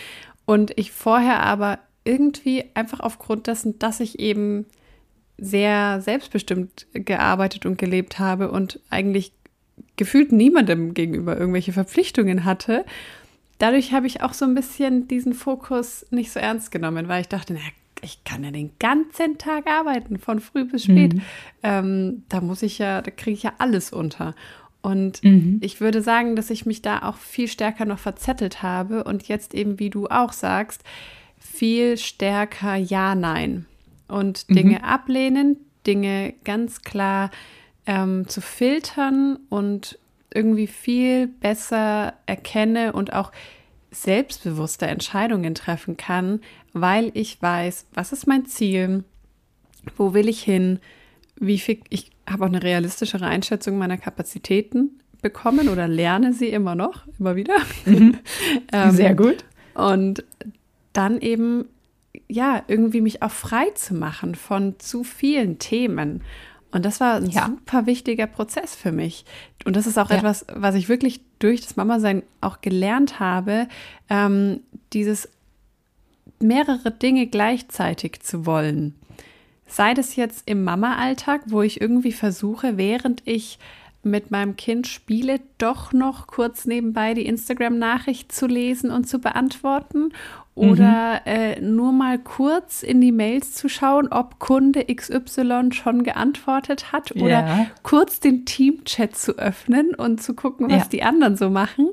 Speaker 2: Und ich vorher aber irgendwie einfach aufgrund dessen, dass ich eben sehr selbstbestimmt gearbeitet und gelebt habe und eigentlich gefühlt niemandem gegenüber irgendwelche Verpflichtungen hatte, dadurch habe ich auch so ein bisschen diesen Fokus nicht so ernst genommen, weil ich dachte, ich kann ja den ganzen Tag arbeiten, von früh bis spät. Da kriege ich ja alles unter. Und ich würde sagen, dass ich mich da auch viel stärker noch verzettelt habe und jetzt eben, wie du auch sagst, viel stärker Ja, Nein. Und Dinge ablehnen, Dinge ganz klar zu filtern und irgendwie viel besser erkenne und auch selbstbewusste Entscheidungen treffen kann, weil ich weiß, was ist mein Ziel, wo will ich hin, ich habe auch eine realistischere Einschätzung meiner Kapazitäten bekommen oder lerne sie immer wieder.
Speaker 3: Sehr gut.
Speaker 2: Und dann eben, ja, irgendwie mich auch frei zu machen von zu vielen Themen. Und das war ein super wichtiger Prozess für mich. Und das ist auch etwas, was ich wirklich durch das Mama-Sein auch gelernt habe, dieses mehrere Dinge gleichzeitig zu wollen. Sei das jetzt im Mama-Alltag, wo ich irgendwie versuche, während ich mit meinem Kind spiele, doch noch kurz nebenbei die Instagram-Nachricht zu lesen und zu beantworten oder nur mal kurz in die Mails zu schauen, ob Kunde XY schon geantwortet hat oder kurz den Team-Chat zu öffnen und zu gucken, was die anderen so machen,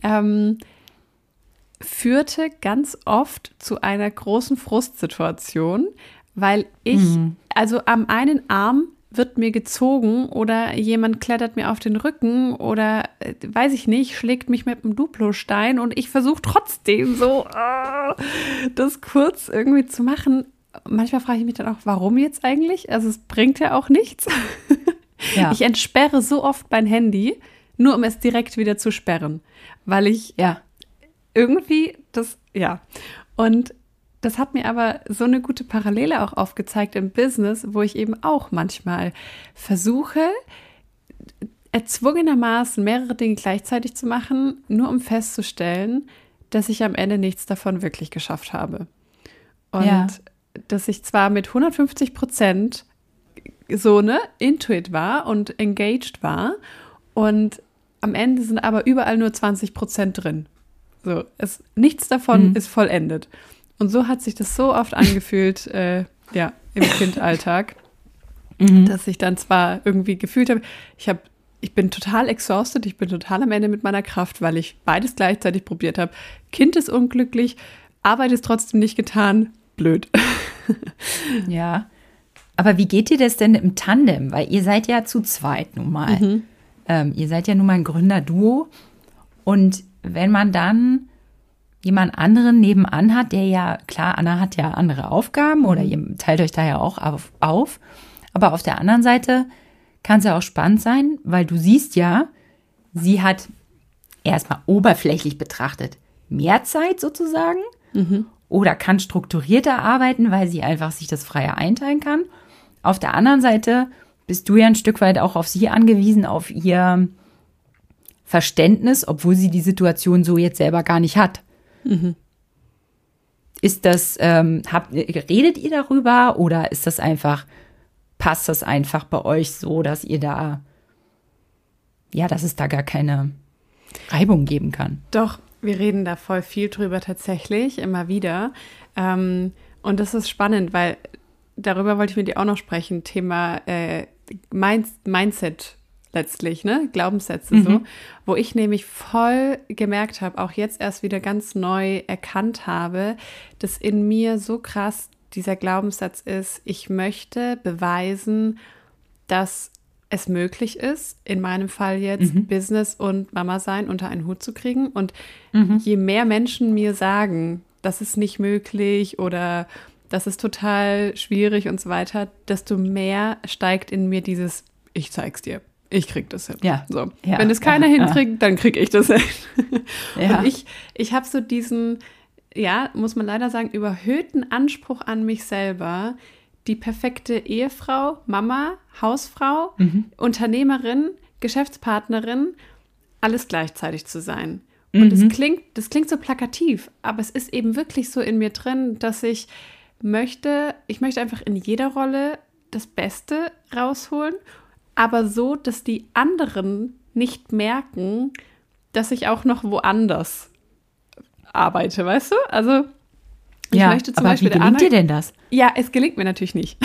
Speaker 2: führte ganz oft zu einer großen Frustsituation, weil ich, also am einen Arm wird mir gezogen oder jemand klettert mir auf den Rücken oder, weiß ich nicht, schlägt mich mit einem Duplostein und ich versuche trotzdem so, das kurz irgendwie zu machen. Manchmal frage ich mich dann auch, warum jetzt eigentlich? Also es bringt ja auch nichts. Ja. Ich entsperre so oft mein Handy, nur um es direkt wieder zu sperren, weil ich irgendwie und das hat mir aber so eine gute Parallele auch aufgezeigt im Business, wo ich eben auch manchmal versuche, erzwungenermaßen mehrere Dinge gleichzeitig zu machen, nur um festzustellen, dass ich am Ende nichts davon wirklich geschafft habe. Und dass ich zwar mit 150% so Intuit war und engaged war und am Ende sind aber überall nur 20% drin. So, nichts davon ist vollendet. Und so hat sich das so oft angefühlt, im Kindalltag, dass ich dann zwar irgendwie gefühlt habe, ich bin total exhausted, ich bin total am Ende mit meiner Kraft, weil ich beides gleichzeitig probiert habe. Kind ist unglücklich, Arbeit ist trotzdem nicht getan, blöd.
Speaker 3: Ja, aber wie geht dir das denn im Tandem? Weil ihr seid ja zu zweit nun mal. Ihr seid ja nun mal ein Gründerduo. Und wenn man dann jemand anderen nebenan hat, der ja, klar, Anna hat ja andere Aufgaben oder ihr teilt euch da ja auch auf. Aber auf der anderen Seite kann es ja auch spannend sein, weil du siehst ja, sie hat erstmal oberflächlich betrachtet mehr Zeit sozusagen oder kann strukturierter arbeiten, weil sie einfach sich das freier einteilen kann. Auf der anderen Seite bist du ja ein Stück weit auch auf sie angewiesen, auf ihr Verständnis, obwohl sie die Situation so jetzt selber gar nicht hat. Ist das, redet ihr darüber oder ist das einfach, passt das einfach bei euch so, dass ihr da, dass es da gar keine Reibung geben kann?
Speaker 2: Doch, wir reden da voll viel drüber tatsächlich, immer wieder. Und das ist spannend, weil darüber wollte ich mit dir auch noch sprechen, Thema Mindset letztlich, Glaubenssätze so, wo ich nämlich voll gemerkt habe, auch jetzt erst wieder ganz neu erkannt habe, dass in mir so krass dieser Glaubenssatz ist, ich möchte beweisen, dass es möglich ist, in meinem Fall jetzt Business und Mama sein unter einen Hut zu kriegen. Und je mehr Menschen mir sagen, das ist nicht möglich oder das ist total schwierig und so weiter, desto mehr steigt in mir dieses, ich zeig's dir. Ich krieg das hin.
Speaker 3: Ja.
Speaker 2: So. Wenn es keiner hinkriegt, dann krieg ich das hin.
Speaker 3: Ja.
Speaker 2: Und ich habe so diesen, muss man leider sagen, überhöhten Anspruch an mich selber, die perfekte Ehefrau, Mama, Hausfrau, Unternehmerin, Geschäftspartnerin, alles gleichzeitig zu sein. Und das klingt so plakativ, aber es ist eben wirklich so in mir drin, dass ich möchte einfach in jeder Rolle das Beste rausholen, aber so, dass die anderen nicht merken, dass ich auch noch woanders arbeite, weißt du? Also ich möchte zum Beispiel
Speaker 3: wie gelingt dir denn das?
Speaker 2: Ja, es gelingt mir natürlich nicht.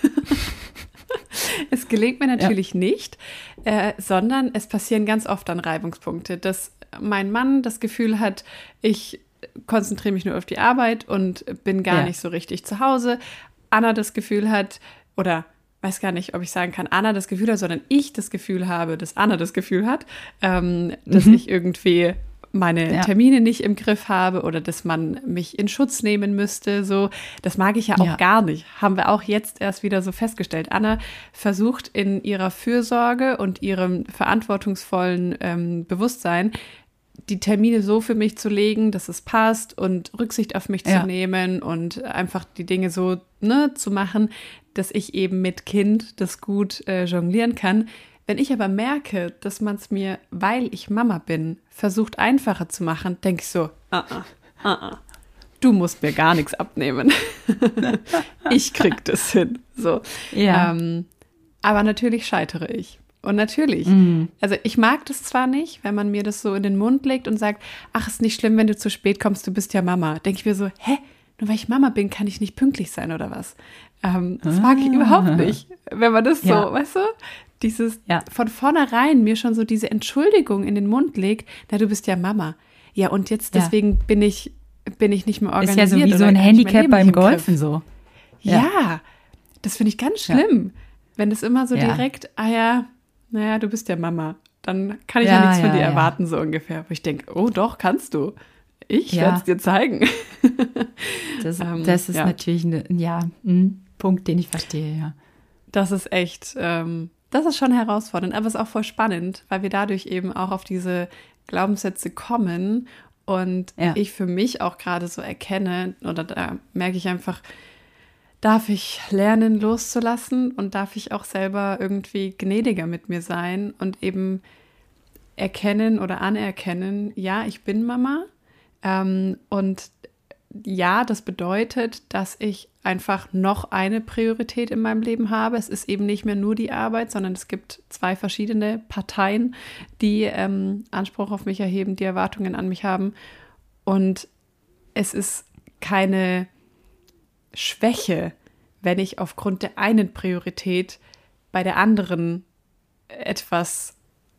Speaker 2: Es gelingt mir natürlich nicht, sondern es passieren ganz oft dann Reibungspunkte, dass mein Mann das Gefühl hat, ich konzentriere mich nur auf die Arbeit und bin gar nicht so richtig zu Hause. Anna das Gefühl hat, oder weiß gar nicht, ob ich sagen kann, Anna das Gefühl hat, sondern ich das Gefühl habe, dass Anna das Gefühl hat, dass ich irgendwie meine Termine nicht im Griff habe oder dass man mich in Schutz nehmen müsste. So, das mag ich ja auch gar nicht. Haben wir auch jetzt erst wieder so festgestellt. Anna versucht in ihrer Fürsorge und ihrem verantwortungsvollen Bewusstsein, die Termine so für mich zu legen, dass es passt und Rücksicht auf mich zu nehmen und einfach die Dinge so zu machen, dass ich eben mit Kind das gut jonglieren kann. Wenn ich aber merke, dass man es mir, weil ich Mama bin, versucht einfacher zu machen, denke ich so, du musst mir gar nichts abnehmen. Ich krieg das hin. So. Ja. Aber natürlich scheitere ich. Und natürlich, also ich mag das zwar nicht, wenn man mir das so in den Mund legt und sagt, ach, ist nicht schlimm, wenn du zu spät kommst, du bist ja Mama. Denke ich mir so, nur weil ich Mama bin, kann ich nicht pünktlich sein oder was? Das mag ich überhaupt nicht, wenn man das so, weißt du, dieses von vornherein mir schon so diese Entschuldigung in den Mund legt, na, du bist ja Mama. Ja, und jetzt deswegen bin ich nicht mehr organisiert.
Speaker 3: Ist ja so wie so ein Handicap beim Golfen so.
Speaker 2: Ja, das finde ich ganz schlimm, wenn das immer so direkt, naja, du bist ja Mama, dann kann ich ja nichts von dir erwarten, so ungefähr. Wo ich denke, oh doch, kannst du. Ich werde es dir zeigen.
Speaker 3: Das ist natürlich ein Punkt, den ich verstehe, ja.
Speaker 2: Das ist echt, das ist schon herausfordernd, aber es ist auch voll spannend, weil wir dadurch eben auch auf diese Glaubenssätze kommen und ich für mich auch gerade so erkenne, oder da merke ich einfach, darf ich lernen loszulassen und darf ich auch selber irgendwie gnädiger mit mir sein und eben erkennen oder anerkennen, ja, ich bin Mama und ja, das bedeutet, dass ich einfach noch eine Priorität in meinem Leben habe. Es ist eben nicht mehr nur die Arbeit, sondern es gibt 2 verschiedene Parteien, die Anspruch auf mich erheben, die Erwartungen an mich haben. Und es ist keine Schwäche, wenn ich aufgrund der einen Priorität bei der anderen etwas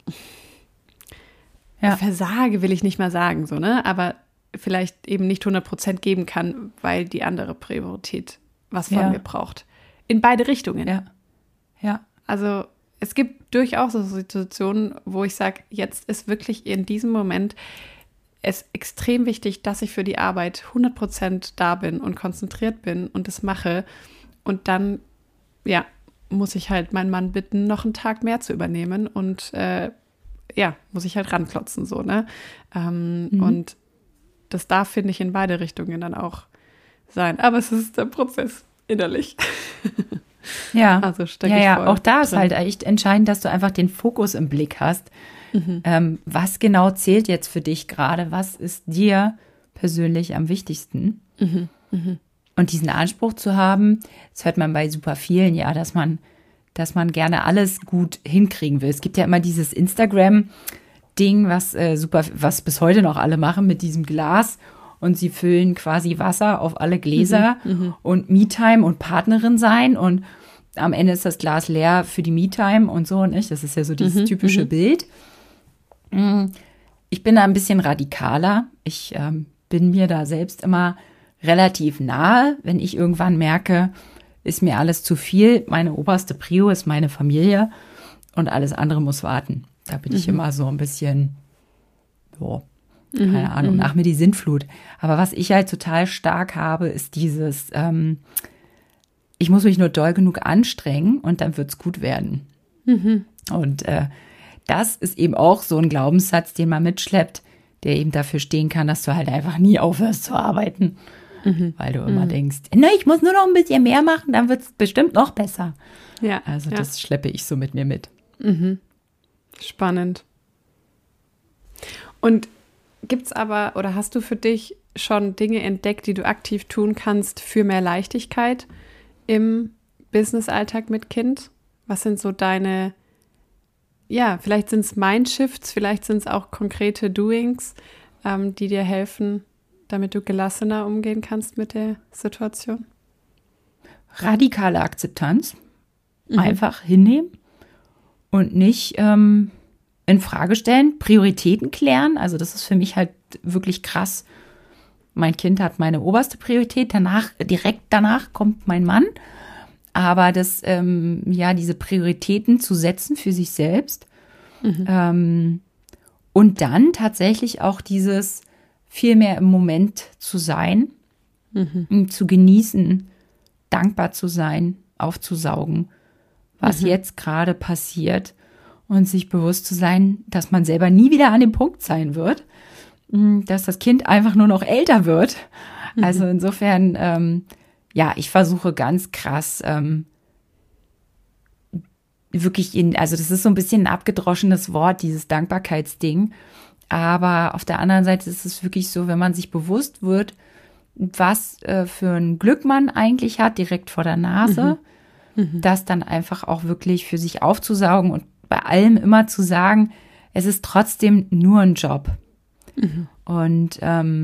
Speaker 2: versage, will ich nicht mal sagen, so, ne? Aber vielleicht eben nicht 100% geben kann, weil die andere Priorität was von mir braucht. In beide Richtungen.
Speaker 3: Ja.
Speaker 2: Also es gibt durchaus so Situationen, wo ich sage, jetzt ist wirklich in diesem Moment es extrem wichtig, dass ich für die Arbeit 100% da bin und konzentriert bin und das mache. Und dann, muss ich halt meinen Mann bitten, noch einen Tag mehr zu übernehmen und muss ich halt ranklotzen, so, ne? Und das darf, finde ich, in beide Richtungen dann auch sein. Aber es ist der Prozess innerlich.
Speaker 3: Ja,
Speaker 2: also stecke ich voll
Speaker 3: auch da ist
Speaker 2: drin.
Speaker 3: halt echt entscheidend, dass du einfach den Fokus im Blick hast. Was genau zählt jetzt für dich gerade? Was ist dir persönlich am wichtigsten? Und diesen Anspruch zu haben, das hört man bei super vielen, dass man gerne alles gut hinkriegen will. Es gibt ja immer dieses Instagram-Ding, was bis heute noch alle machen mit diesem Glas und sie füllen quasi Wasser auf alle Gläser und Me-Time und Partnerin sein und am Ende ist das Glas leer für die Me-Time und so, nicht? Das ist ja so dieses typische Bild. Ich bin da ein bisschen radikaler. Ich bin mir da selbst immer relativ nahe, wenn ich irgendwann merke, ist mir alles zu viel. Meine oberste Prio ist meine Familie und alles andere muss warten. Da bin ich immer so ein bisschen, keine Ahnung, nach mir die Sintflut. Aber was ich halt total stark habe, ist dieses, ich muss mich nur doll genug anstrengen und dann wird's gut werden. Und das ist eben auch so ein Glaubenssatz, den man mitschleppt, der eben dafür stehen kann, dass du halt einfach nie aufhörst zu arbeiten. Weil du immer denkst, ich muss nur noch ein bisschen mehr machen, dann wird es bestimmt noch besser.
Speaker 2: Ja,
Speaker 3: also das schleppe ich so mit mir mit.
Speaker 2: Spannend. Und Gibt's aber, oder hast du für dich schon Dinge entdeckt, die du aktiv tun kannst für mehr Leichtigkeit im Business-Alltag mit Kind? Was sind so deine, ja, vielleicht sind es Mindshifts, vielleicht sind es auch konkrete Doings, die dir helfen, damit du gelassener umgehen kannst mit der Situation?
Speaker 3: Radikale Akzeptanz, einfach hinnehmen und nicht in Frage stellen, Prioritäten klären. Also das ist für mich halt wirklich krass. Mein Kind hat meine oberste Priorität, direkt danach kommt mein Mann. Aber diese Prioritäten zu setzen für sich selbst und dann tatsächlich auch dieses viel mehr im Moment zu sein, zu genießen, dankbar zu sein, aufzusaugen, was jetzt gerade passiert und sich bewusst zu sein, dass man selber nie wieder an dem Punkt sein wird, dass das Kind einfach nur noch älter wird. Also insofern, ich versuche ganz krass wirklich also das ist so ein bisschen ein abgedroschenes Wort, dieses Dankbarkeitsding. Aber auf der anderen Seite ist es wirklich so, wenn man sich bewusst wird, was für ein Glück man eigentlich hat, direkt vor der Nase, das dann einfach auch wirklich für sich aufzusaugen und bei allem immer zu sagen, es ist trotzdem nur ein Job. Und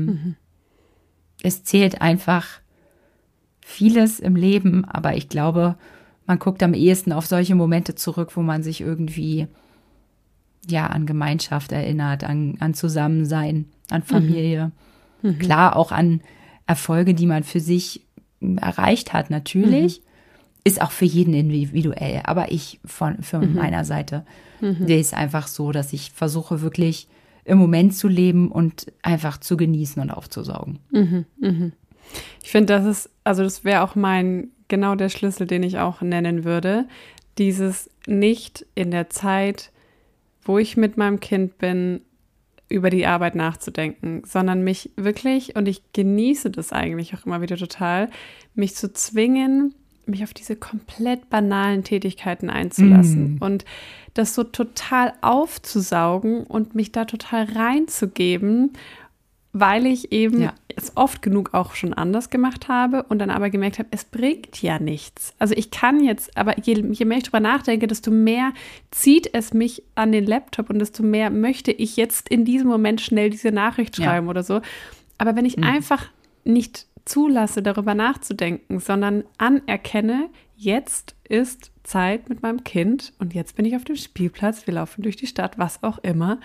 Speaker 3: es zählt einfach vieles im Leben, aber ich glaube, man guckt am ehesten auf solche Momente zurück, wo man sich irgendwie an Gemeinschaft erinnert, an Zusammensein, an Familie. Klar, auch an Erfolge, die man für sich erreicht hat, natürlich. Ist auch für jeden individuell. Aber von meiner Seite, der ist einfach so, dass ich versuche wirklich im Moment zu leben und einfach zu genießen und aufzusaugen.
Speaker 2: Ich finde, das wäre auch genau der Schlüssel, den ich auch nennen würde. Dieses nicht in der Zeit, wo ich mit meinem Kind bin, über die Arbeit nachzudenken, sondern mich wirklich, und ich genieße das eigentlich auch immer wieder total, mich zu zwingen, mich auf diese komplett banalen Tätigkeiten einzulassen und das so total aufzusaugen und mich da total reinzugeben, weil ich eben es oft genug auch schon anders gemacht habe und dann aber gemerkt habe, es bringt ja nichts. Also ich kann jetzt, aber je mehr ich drüber nachdenke, desto mehr zieht es mich an den Laptop und desto mehr möchte ich jetzt in diesem Moment schnell diese Nachricht schreiben oder so. Aber wenn ich einfach nicht zulasse, darüber nachzudenken, sondern anerkenne, jetzt ist Zeit mit meinem Kind und jetzt bin ich auf dem Spielplatz, wir laufen durch die Stadt, was auch immer,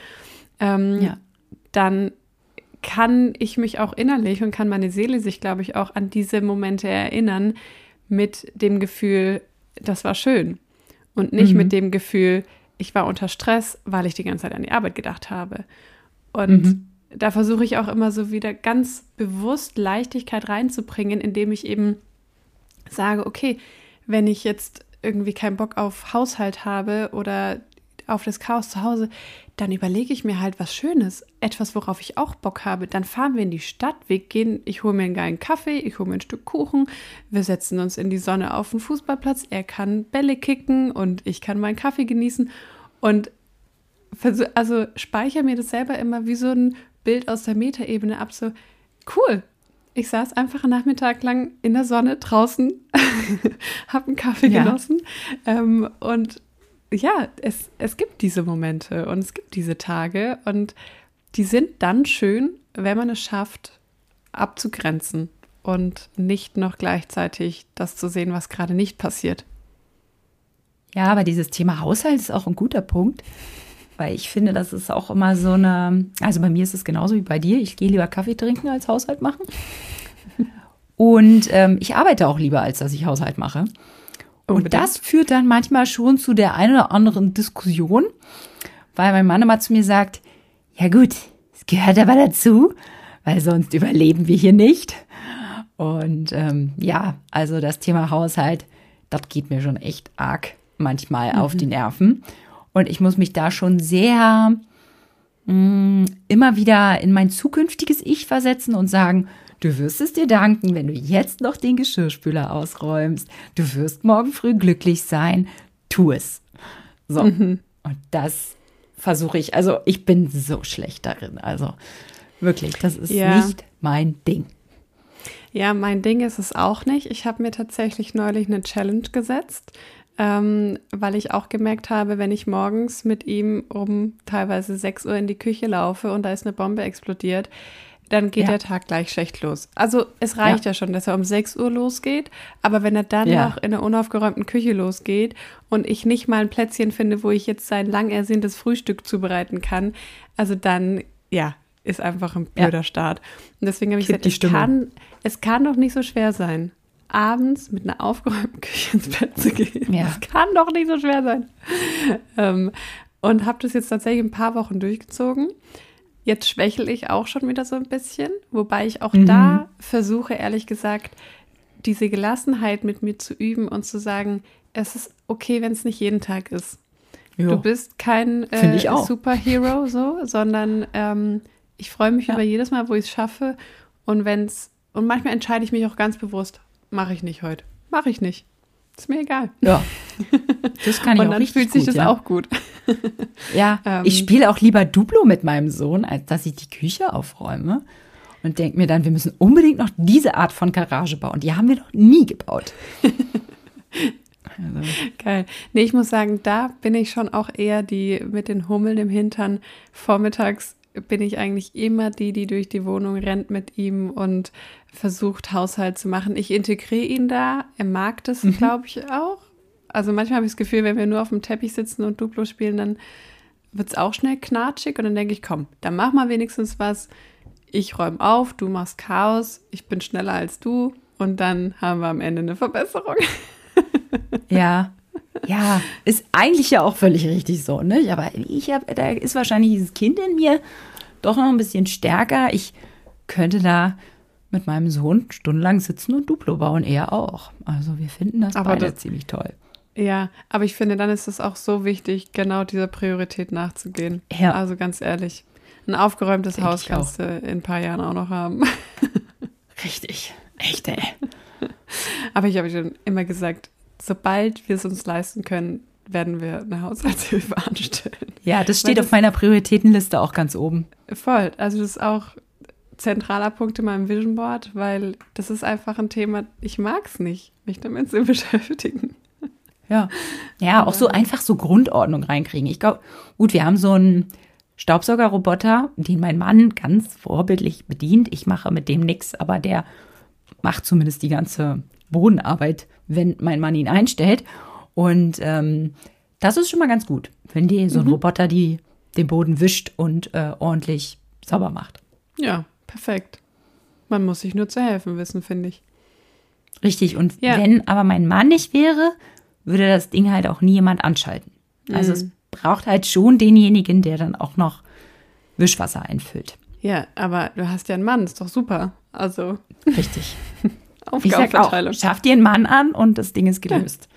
Speaker 2: dann kann ich mich auch innerlich und kann meine Seele sich, glaube ich, auch an diese Momente erinnern mit dem Gefühl, das war schön und nicht mit dem Gefühl, ich war unter Stress, weil ich die ganze Zeit an die Arbeit gedacht habe. Und da versuche ich auch immer so wieder ganz bewusst Leichtigkeit reinzubringen, indem ich eben sage, okay, wenn ich jetzt irgendwie keinen Bock auf Haushalt habe oder auf das Chaos zu Hause, dann überlege ich mir halt was Schönes, etwas, worauf ich auch Bock habe. Dann fahren wir in die Stadt, ich hole mir einen geilen Kaffee, ich hole mir ein Stück Kuchen, wir setzen uns in die Sonne auf den Fußballplatz, er kann Bälle kicken und ich kann meinen Kaffee genießen und speichere mir das selber immer wie so ein Bild aus der Metaebene ab, so cool. Ich saß einfach einen Nachmittag lang in der Sonne draußen, habe einen Kaffee genossen und es gibt diese Momente und es gibt diese Tage und die sind dann schön, wenn man es schafft, abzugrenzen und nicht noch gleichzeitig das zu sehen, was gerade nicht passiert.
Speaker 3: Ja, aber dieses Thema Haushalt ist auch ein guter Punkt, weil ich finde, das ist auch immer so also bei mir ist es genauso wie bei dir, ich gehe lieber Kaffee trinken als Haushalt machen und ich arbeite auch lieber, als dass ich Haushalt mache. Und das führt dann manchmal schon zu der einen oder anderen Diskussion, weil mein Mann immer zu mir sagt, ja gut, es gehört aber dazu, weil sonst überleben wir hier nicht. Und also das Thema Haushalt, das geht mir schon echt arg manchmal auf die Nerven. Und ich muss mich da schon sehr immer wieder in mein zukünftiges Ich versetzen und sagen, du wirst es dir danken, wenn du jetzt noch den Geschirrspüler ausräumst. Du wirst morgen früh glücklich sein. Tu es. So. Und das versuche ich. Also ich bin so schlecht darin. Also Wirklich, das ist nicht mein Ding.
Speaker 2: Ja, mein Ding ist es auch nicht. Ich habe mir tatsächlich neulich eine Challenge gesetzt, weil ich auch gemerkt habe, wenn ich morgens mit ihm um teilweise 6 Uhr in die Küche laufe und da ist eine Bombe explodiert, dann geht der Tag gleich schlecht los. Also es reicht ja schon, dass er um 6 Uhr losgeht, aber wenn er dann noch in einer unaufgeräumten Küche losgeht und ich nicht mal ein Plätzchen finde, wo ich jetzt sein lang ersehntes Frühstück zubereiten kann, also dann, ist einfach ein blöder Start. Und deswegen habe ich gesagt, es kann doch nicht so schwer sein, abends mit einer aufgeräumten Küche ins Bett zu gehen. Ja. Das kann doch nicht so schwer sein. Und habe das jetzt tatsächlich ein paar Wochen durchgezogen. Jetzt schwächle ich auch schon wieder so ein bisschen, wobei ich auch da versuche, ehrlich gesagt, diese Gelassenheit mit mir zu üben und zu sagen, es ist okay, wenn es nicht jeden Tag ist. Jo. Du bist kein Superhero, sondern ich freue mich über jedes Mal, wo ich es schaffe. Und manchmal entscheide ich mich auch ganz bewusst, mache ich nicht heute. Mache ich nicht. Ist mir egal.
Speaker 3: Ja, das kann ich auch richtig gut. Und dann
Speaker 2: fühlt sich das auch gut.
Speaker 3: Ja, ich spiele auch lieber Duplo mit meinem Sohn, als dass ich die Küche aufräume. Und denke mir dann, wir müssen unbedingt noch diese Art von Garage bauen. Die haben wir noch nie gebaut.
Speaker 2: Also. Geil. Nee, ich muss sagen, da bin ich schon auch eher die mit den Hummeln im Hintern. Vormittags bin ich eigentlich immer die durch die Wohnung rennt mit ihm und versucht, Haushalt zu machen. Ich integriere ihn da. Er mag das, glaube ich, auch. Also manchmal habe ich das Gefühl, wenn wir nur auf dem Teppich sitzen und Duplo spielen, dann wird es auch schnell knatschig. Und dann denke ich, komm, dann mach mal wenigstens was. Ich räume auf, du machst Chaos. Ich bin schneller als du. Und dann haben wir am Ende eine Verbesserung.
Speaker 3: Ja, ist eigentlich ja auch völlig richtig so, ne? Aber da ist wahrscheinlich dieses Kind in mir doch noch ein bisschen stärker. Ich könnte da mit meinem Sohn stundenlang sitzen und Duplo bauen, er auch. Also wir finden das beide ziemlich toll.
Speaker 2: Ja, aber ich finde, dann ist es auch so wichtig, genau dieser Priorität nachzugehen.
Speaker 3: Ja.
Speaker 2: Also ganz ehrlich, ein aufgeräumtes Haus kannst du in ein paar Jahren auch noch haben.
Speaker 3: Richtig, echt, ey.
Speaker 2: Aber ich habe schon immer gesagt, sobald wir es uns leisten können, werden wir eine Haushaltshilfe anstellen.
Speaker 3: Ja, das steht auf meiner Prioritätenliste auch ganz oben.
Speaker 2: Voll. Also das ist auch zentraler Punkt in meinem Vision Board, weil das ist einfach ein Thema, ich mag es nicht, mich damit zu beschäftigen.
Speaker 3: Ja, auch so einfach so Grundordnung reinkriegen. Ich glaube, gut, wir haben so einen Staubsaugerroboter, den mein Mann ganz vorbildlich bedient. Ich mache mit dem nichts, aber der macht zumindest die ganze Bodenarbeit, wenn mein Mann ihn einstellt. Und das ist schon mal ganz gut, wenn so ein Roboter den Boden wischt und ordentlich sauber macht.
Speaker 2: Ja, perfekt. Man muss sich nur zu helfen wissen, finde ich.
Speaker 3: Richtig, und wenn aber mein Mann nicht wäre, würde das Ding halt auch nie jemand anschalten. Also es braucht halt schon denjenigen, der dann auch noch Wischwasser einfüllt.
Speaker 2: Ja, aber du hast ja einen Mann, ist doch super. Also
Speaker 3: richtig.
Speaker 2: Aufgabenverteilung.
Speaker 3: Ich sag auch, schaff dir einen Mann an und das Ding ist gelöst.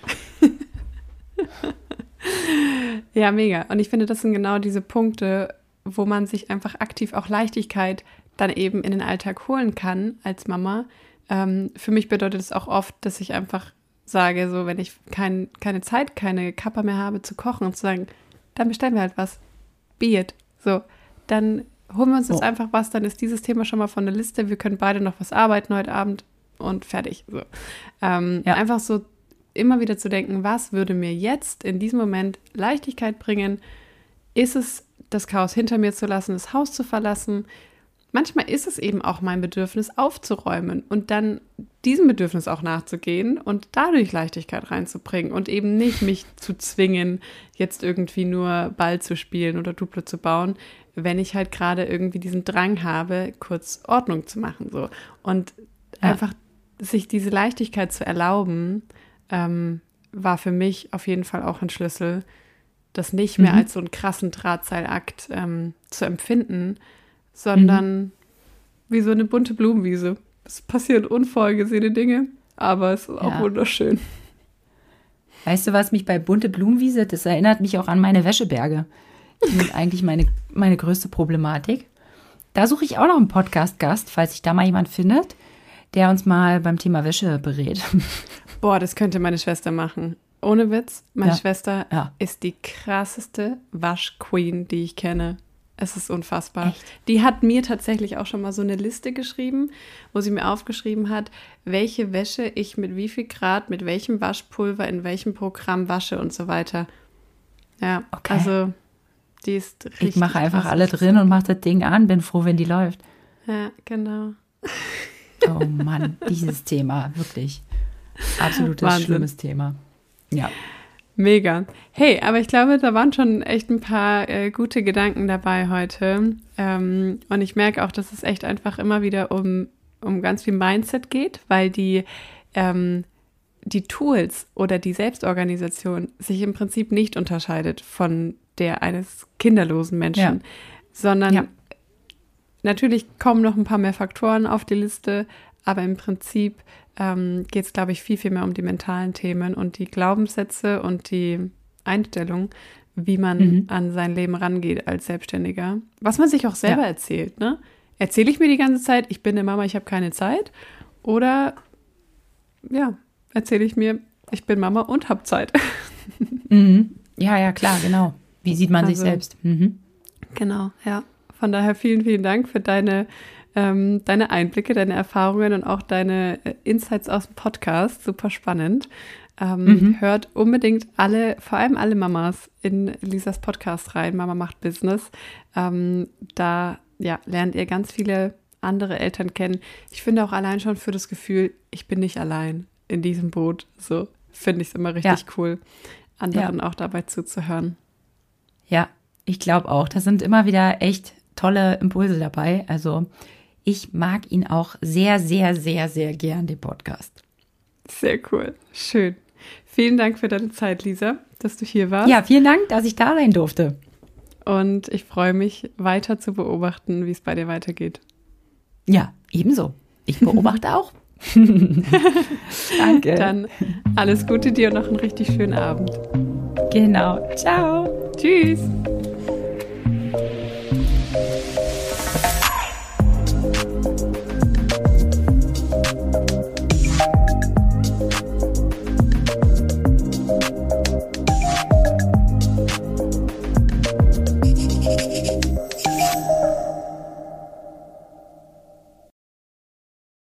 Speaker 2: Ja, mega. Und ich finde, das sind genau diese Punkte, wo man sich einfach aktiv auch Leichtigkeit dann eben in den Alltag holen kann als Mama. Für mich bedeutet es auch oft, dass ich einfach sage, so wenn ich keine Zeit, keine Kappa mehr habe zu kochen und zu sagen, dann bestellen wir halt was. Be it. So, dann holen wir uns jetzt einfach was, dann ist dieses Thema schon mal von der Liste. Wir können beide noch was arbeiten heute Abend und fertig. So. Einfach so immer wieder zu denken, was würde mir jetzt in diesem Moment Leichtigkeit bringen? Ist es, das Chaos hinter mir zu lassen, das Haus zu verlassen? Manchmal ist es eben auch mein Bedürfnis, aufzuräumen und dann diesem Bedürfnis auch nachzugehen und dadurch Leichtigkeit reinzubringen und eben nicht mich zu zwingen, jetzt irgendwie nur Ball zu spielen oder Duplo zu bauen, wenn ich halt gerade irgendwie diesen Drang habe, kurz Ordnung zu machen. So. Und einfach sich diese Leichtigkeit zu erlauben, war für mich auf jeden Fall auch ein Schlüssel, das nicht mehr als so einen krassen Drahtseilakt zu empfinden, sondern wie so eine bunte Blumenwiese. Es passieren unvorhergesehene Dinge, aber es ist auch wunderschön.
Speaker 3: Weißt du, was mich bei bunte Blumenwiese, das erinnert mich auch an meine Wäscheberge. Die sind eigentlich meine größte Problematik. Da suche ich auch noch einen Podcast-Gast, falls sich da mal jemand findet, der uns mal beim Thema Wäsche berät.
Speaker 2: Boah, das könnte meine Schwester machen. Ohne Witz, meine Schwester ist die krasseste Waschqueen, die ich kenne. Es ist unfassbar.
Speaker 3: Echt?
Speaker 2: Die hat mir tatsächlich auch schon mal so eine Liste geschrieben, wo sie mir aufgeschrieben hat, welche Wäsche ich mit wie viel Grad, mit welchem Waschpulver, in welchem Programm wasche und so weiter. Ja,
Speaker 3: Okay.
Speaker 2: also die ist richtig
Speaker 3: Ich mache einfach
Speaker 2: krass.
Speaker 3: alle drin und mache das Ding an, bin froh, wenn die läuft.
Speaker 2: Ja, genau.
Speaker 3: Oh Mann, dieses Thema, wirklich. Absolutes
Speaker 2: Wahnsinn.
Speaker 3: schlimmes Thema. Ja.
Speaker 2: Mega. Hey, aber ich glaube, da waren schon echt ein paar gute Gedanken dabei heute. Und ich merke auch, dass es echt einfach immer wieder um ganz viel Mindset geht, weil die Tools oder die Selbstorganisation sich im Prinzip nicht unterscheidet von der eines kinderlosen Menschen,
Speaker 3: Ja.
Speaker 2: sondern
Speaker 3: Ja.
Speaker 2: natürlich kommen noch ein paar mehr Faktoren auf die Liste, aber im Prinzip geht es, glaube ich, viel, viel mehr um die mentalen Themen und die Glaubenssätze und die Einstellung, wie man an sein Leben rangeht als Selbstständiger. Was man sich auch selber erzählt, ne? Erzähle ich mir die ganze Zeit, ich bin eine Mama, ich habe keine Zeit? Oder, ja, erzähle ich mir, ich bin Mama und habe Zeit?
Speaker 3: Mhm. Ja, klar, genau. Wie sieht man sich
Speaker 2: Also-
Speaker 3: selbst? Mhm.
Speaker 2: Genau, ja. Von daher vielen, vielen Dank für deine Einblicke, deine Erfahrungen und auch deine Insights aus dem Podcast. Super spannend. Hört unbedingt vor allem alle Mamas in Lisas Podcast rein. Mama macht Business. Da lernt ihr ganz viele andere Eltern kennen. Ich finde auch allein schon für das Gefühl, ich bin nicht allein in diesem Boot. So finde ich es immer richtig cool, anderen auch dabei zuzuhören.
Speaker 3: Ja, ich glaube auch. Da sind immer wieder echt tolle Impulse dabei. Also ich mag ihn auch sehr, sehr, sehr, sehr gern, den Podcast.
Speaker 2: Sehr cool. Schön. Vielen Dank für deine Zeit, Lisa, dass du hier warst.
Speaker 3: Ja, vielen Dank, dass ich da sein durfte.
Speaker 2: Und ich freue mich, weiter zu beobachten, wie es bei dir weitergeht.
Speaker 3: Ja, ebenso. Ich beobachte auch. Danke.
Speaker 2: Dann alles Gute dir und noch einen richtig schönen Abend.
Speaker 3: Genau. Ciao.
Speaker 2: Tschüss.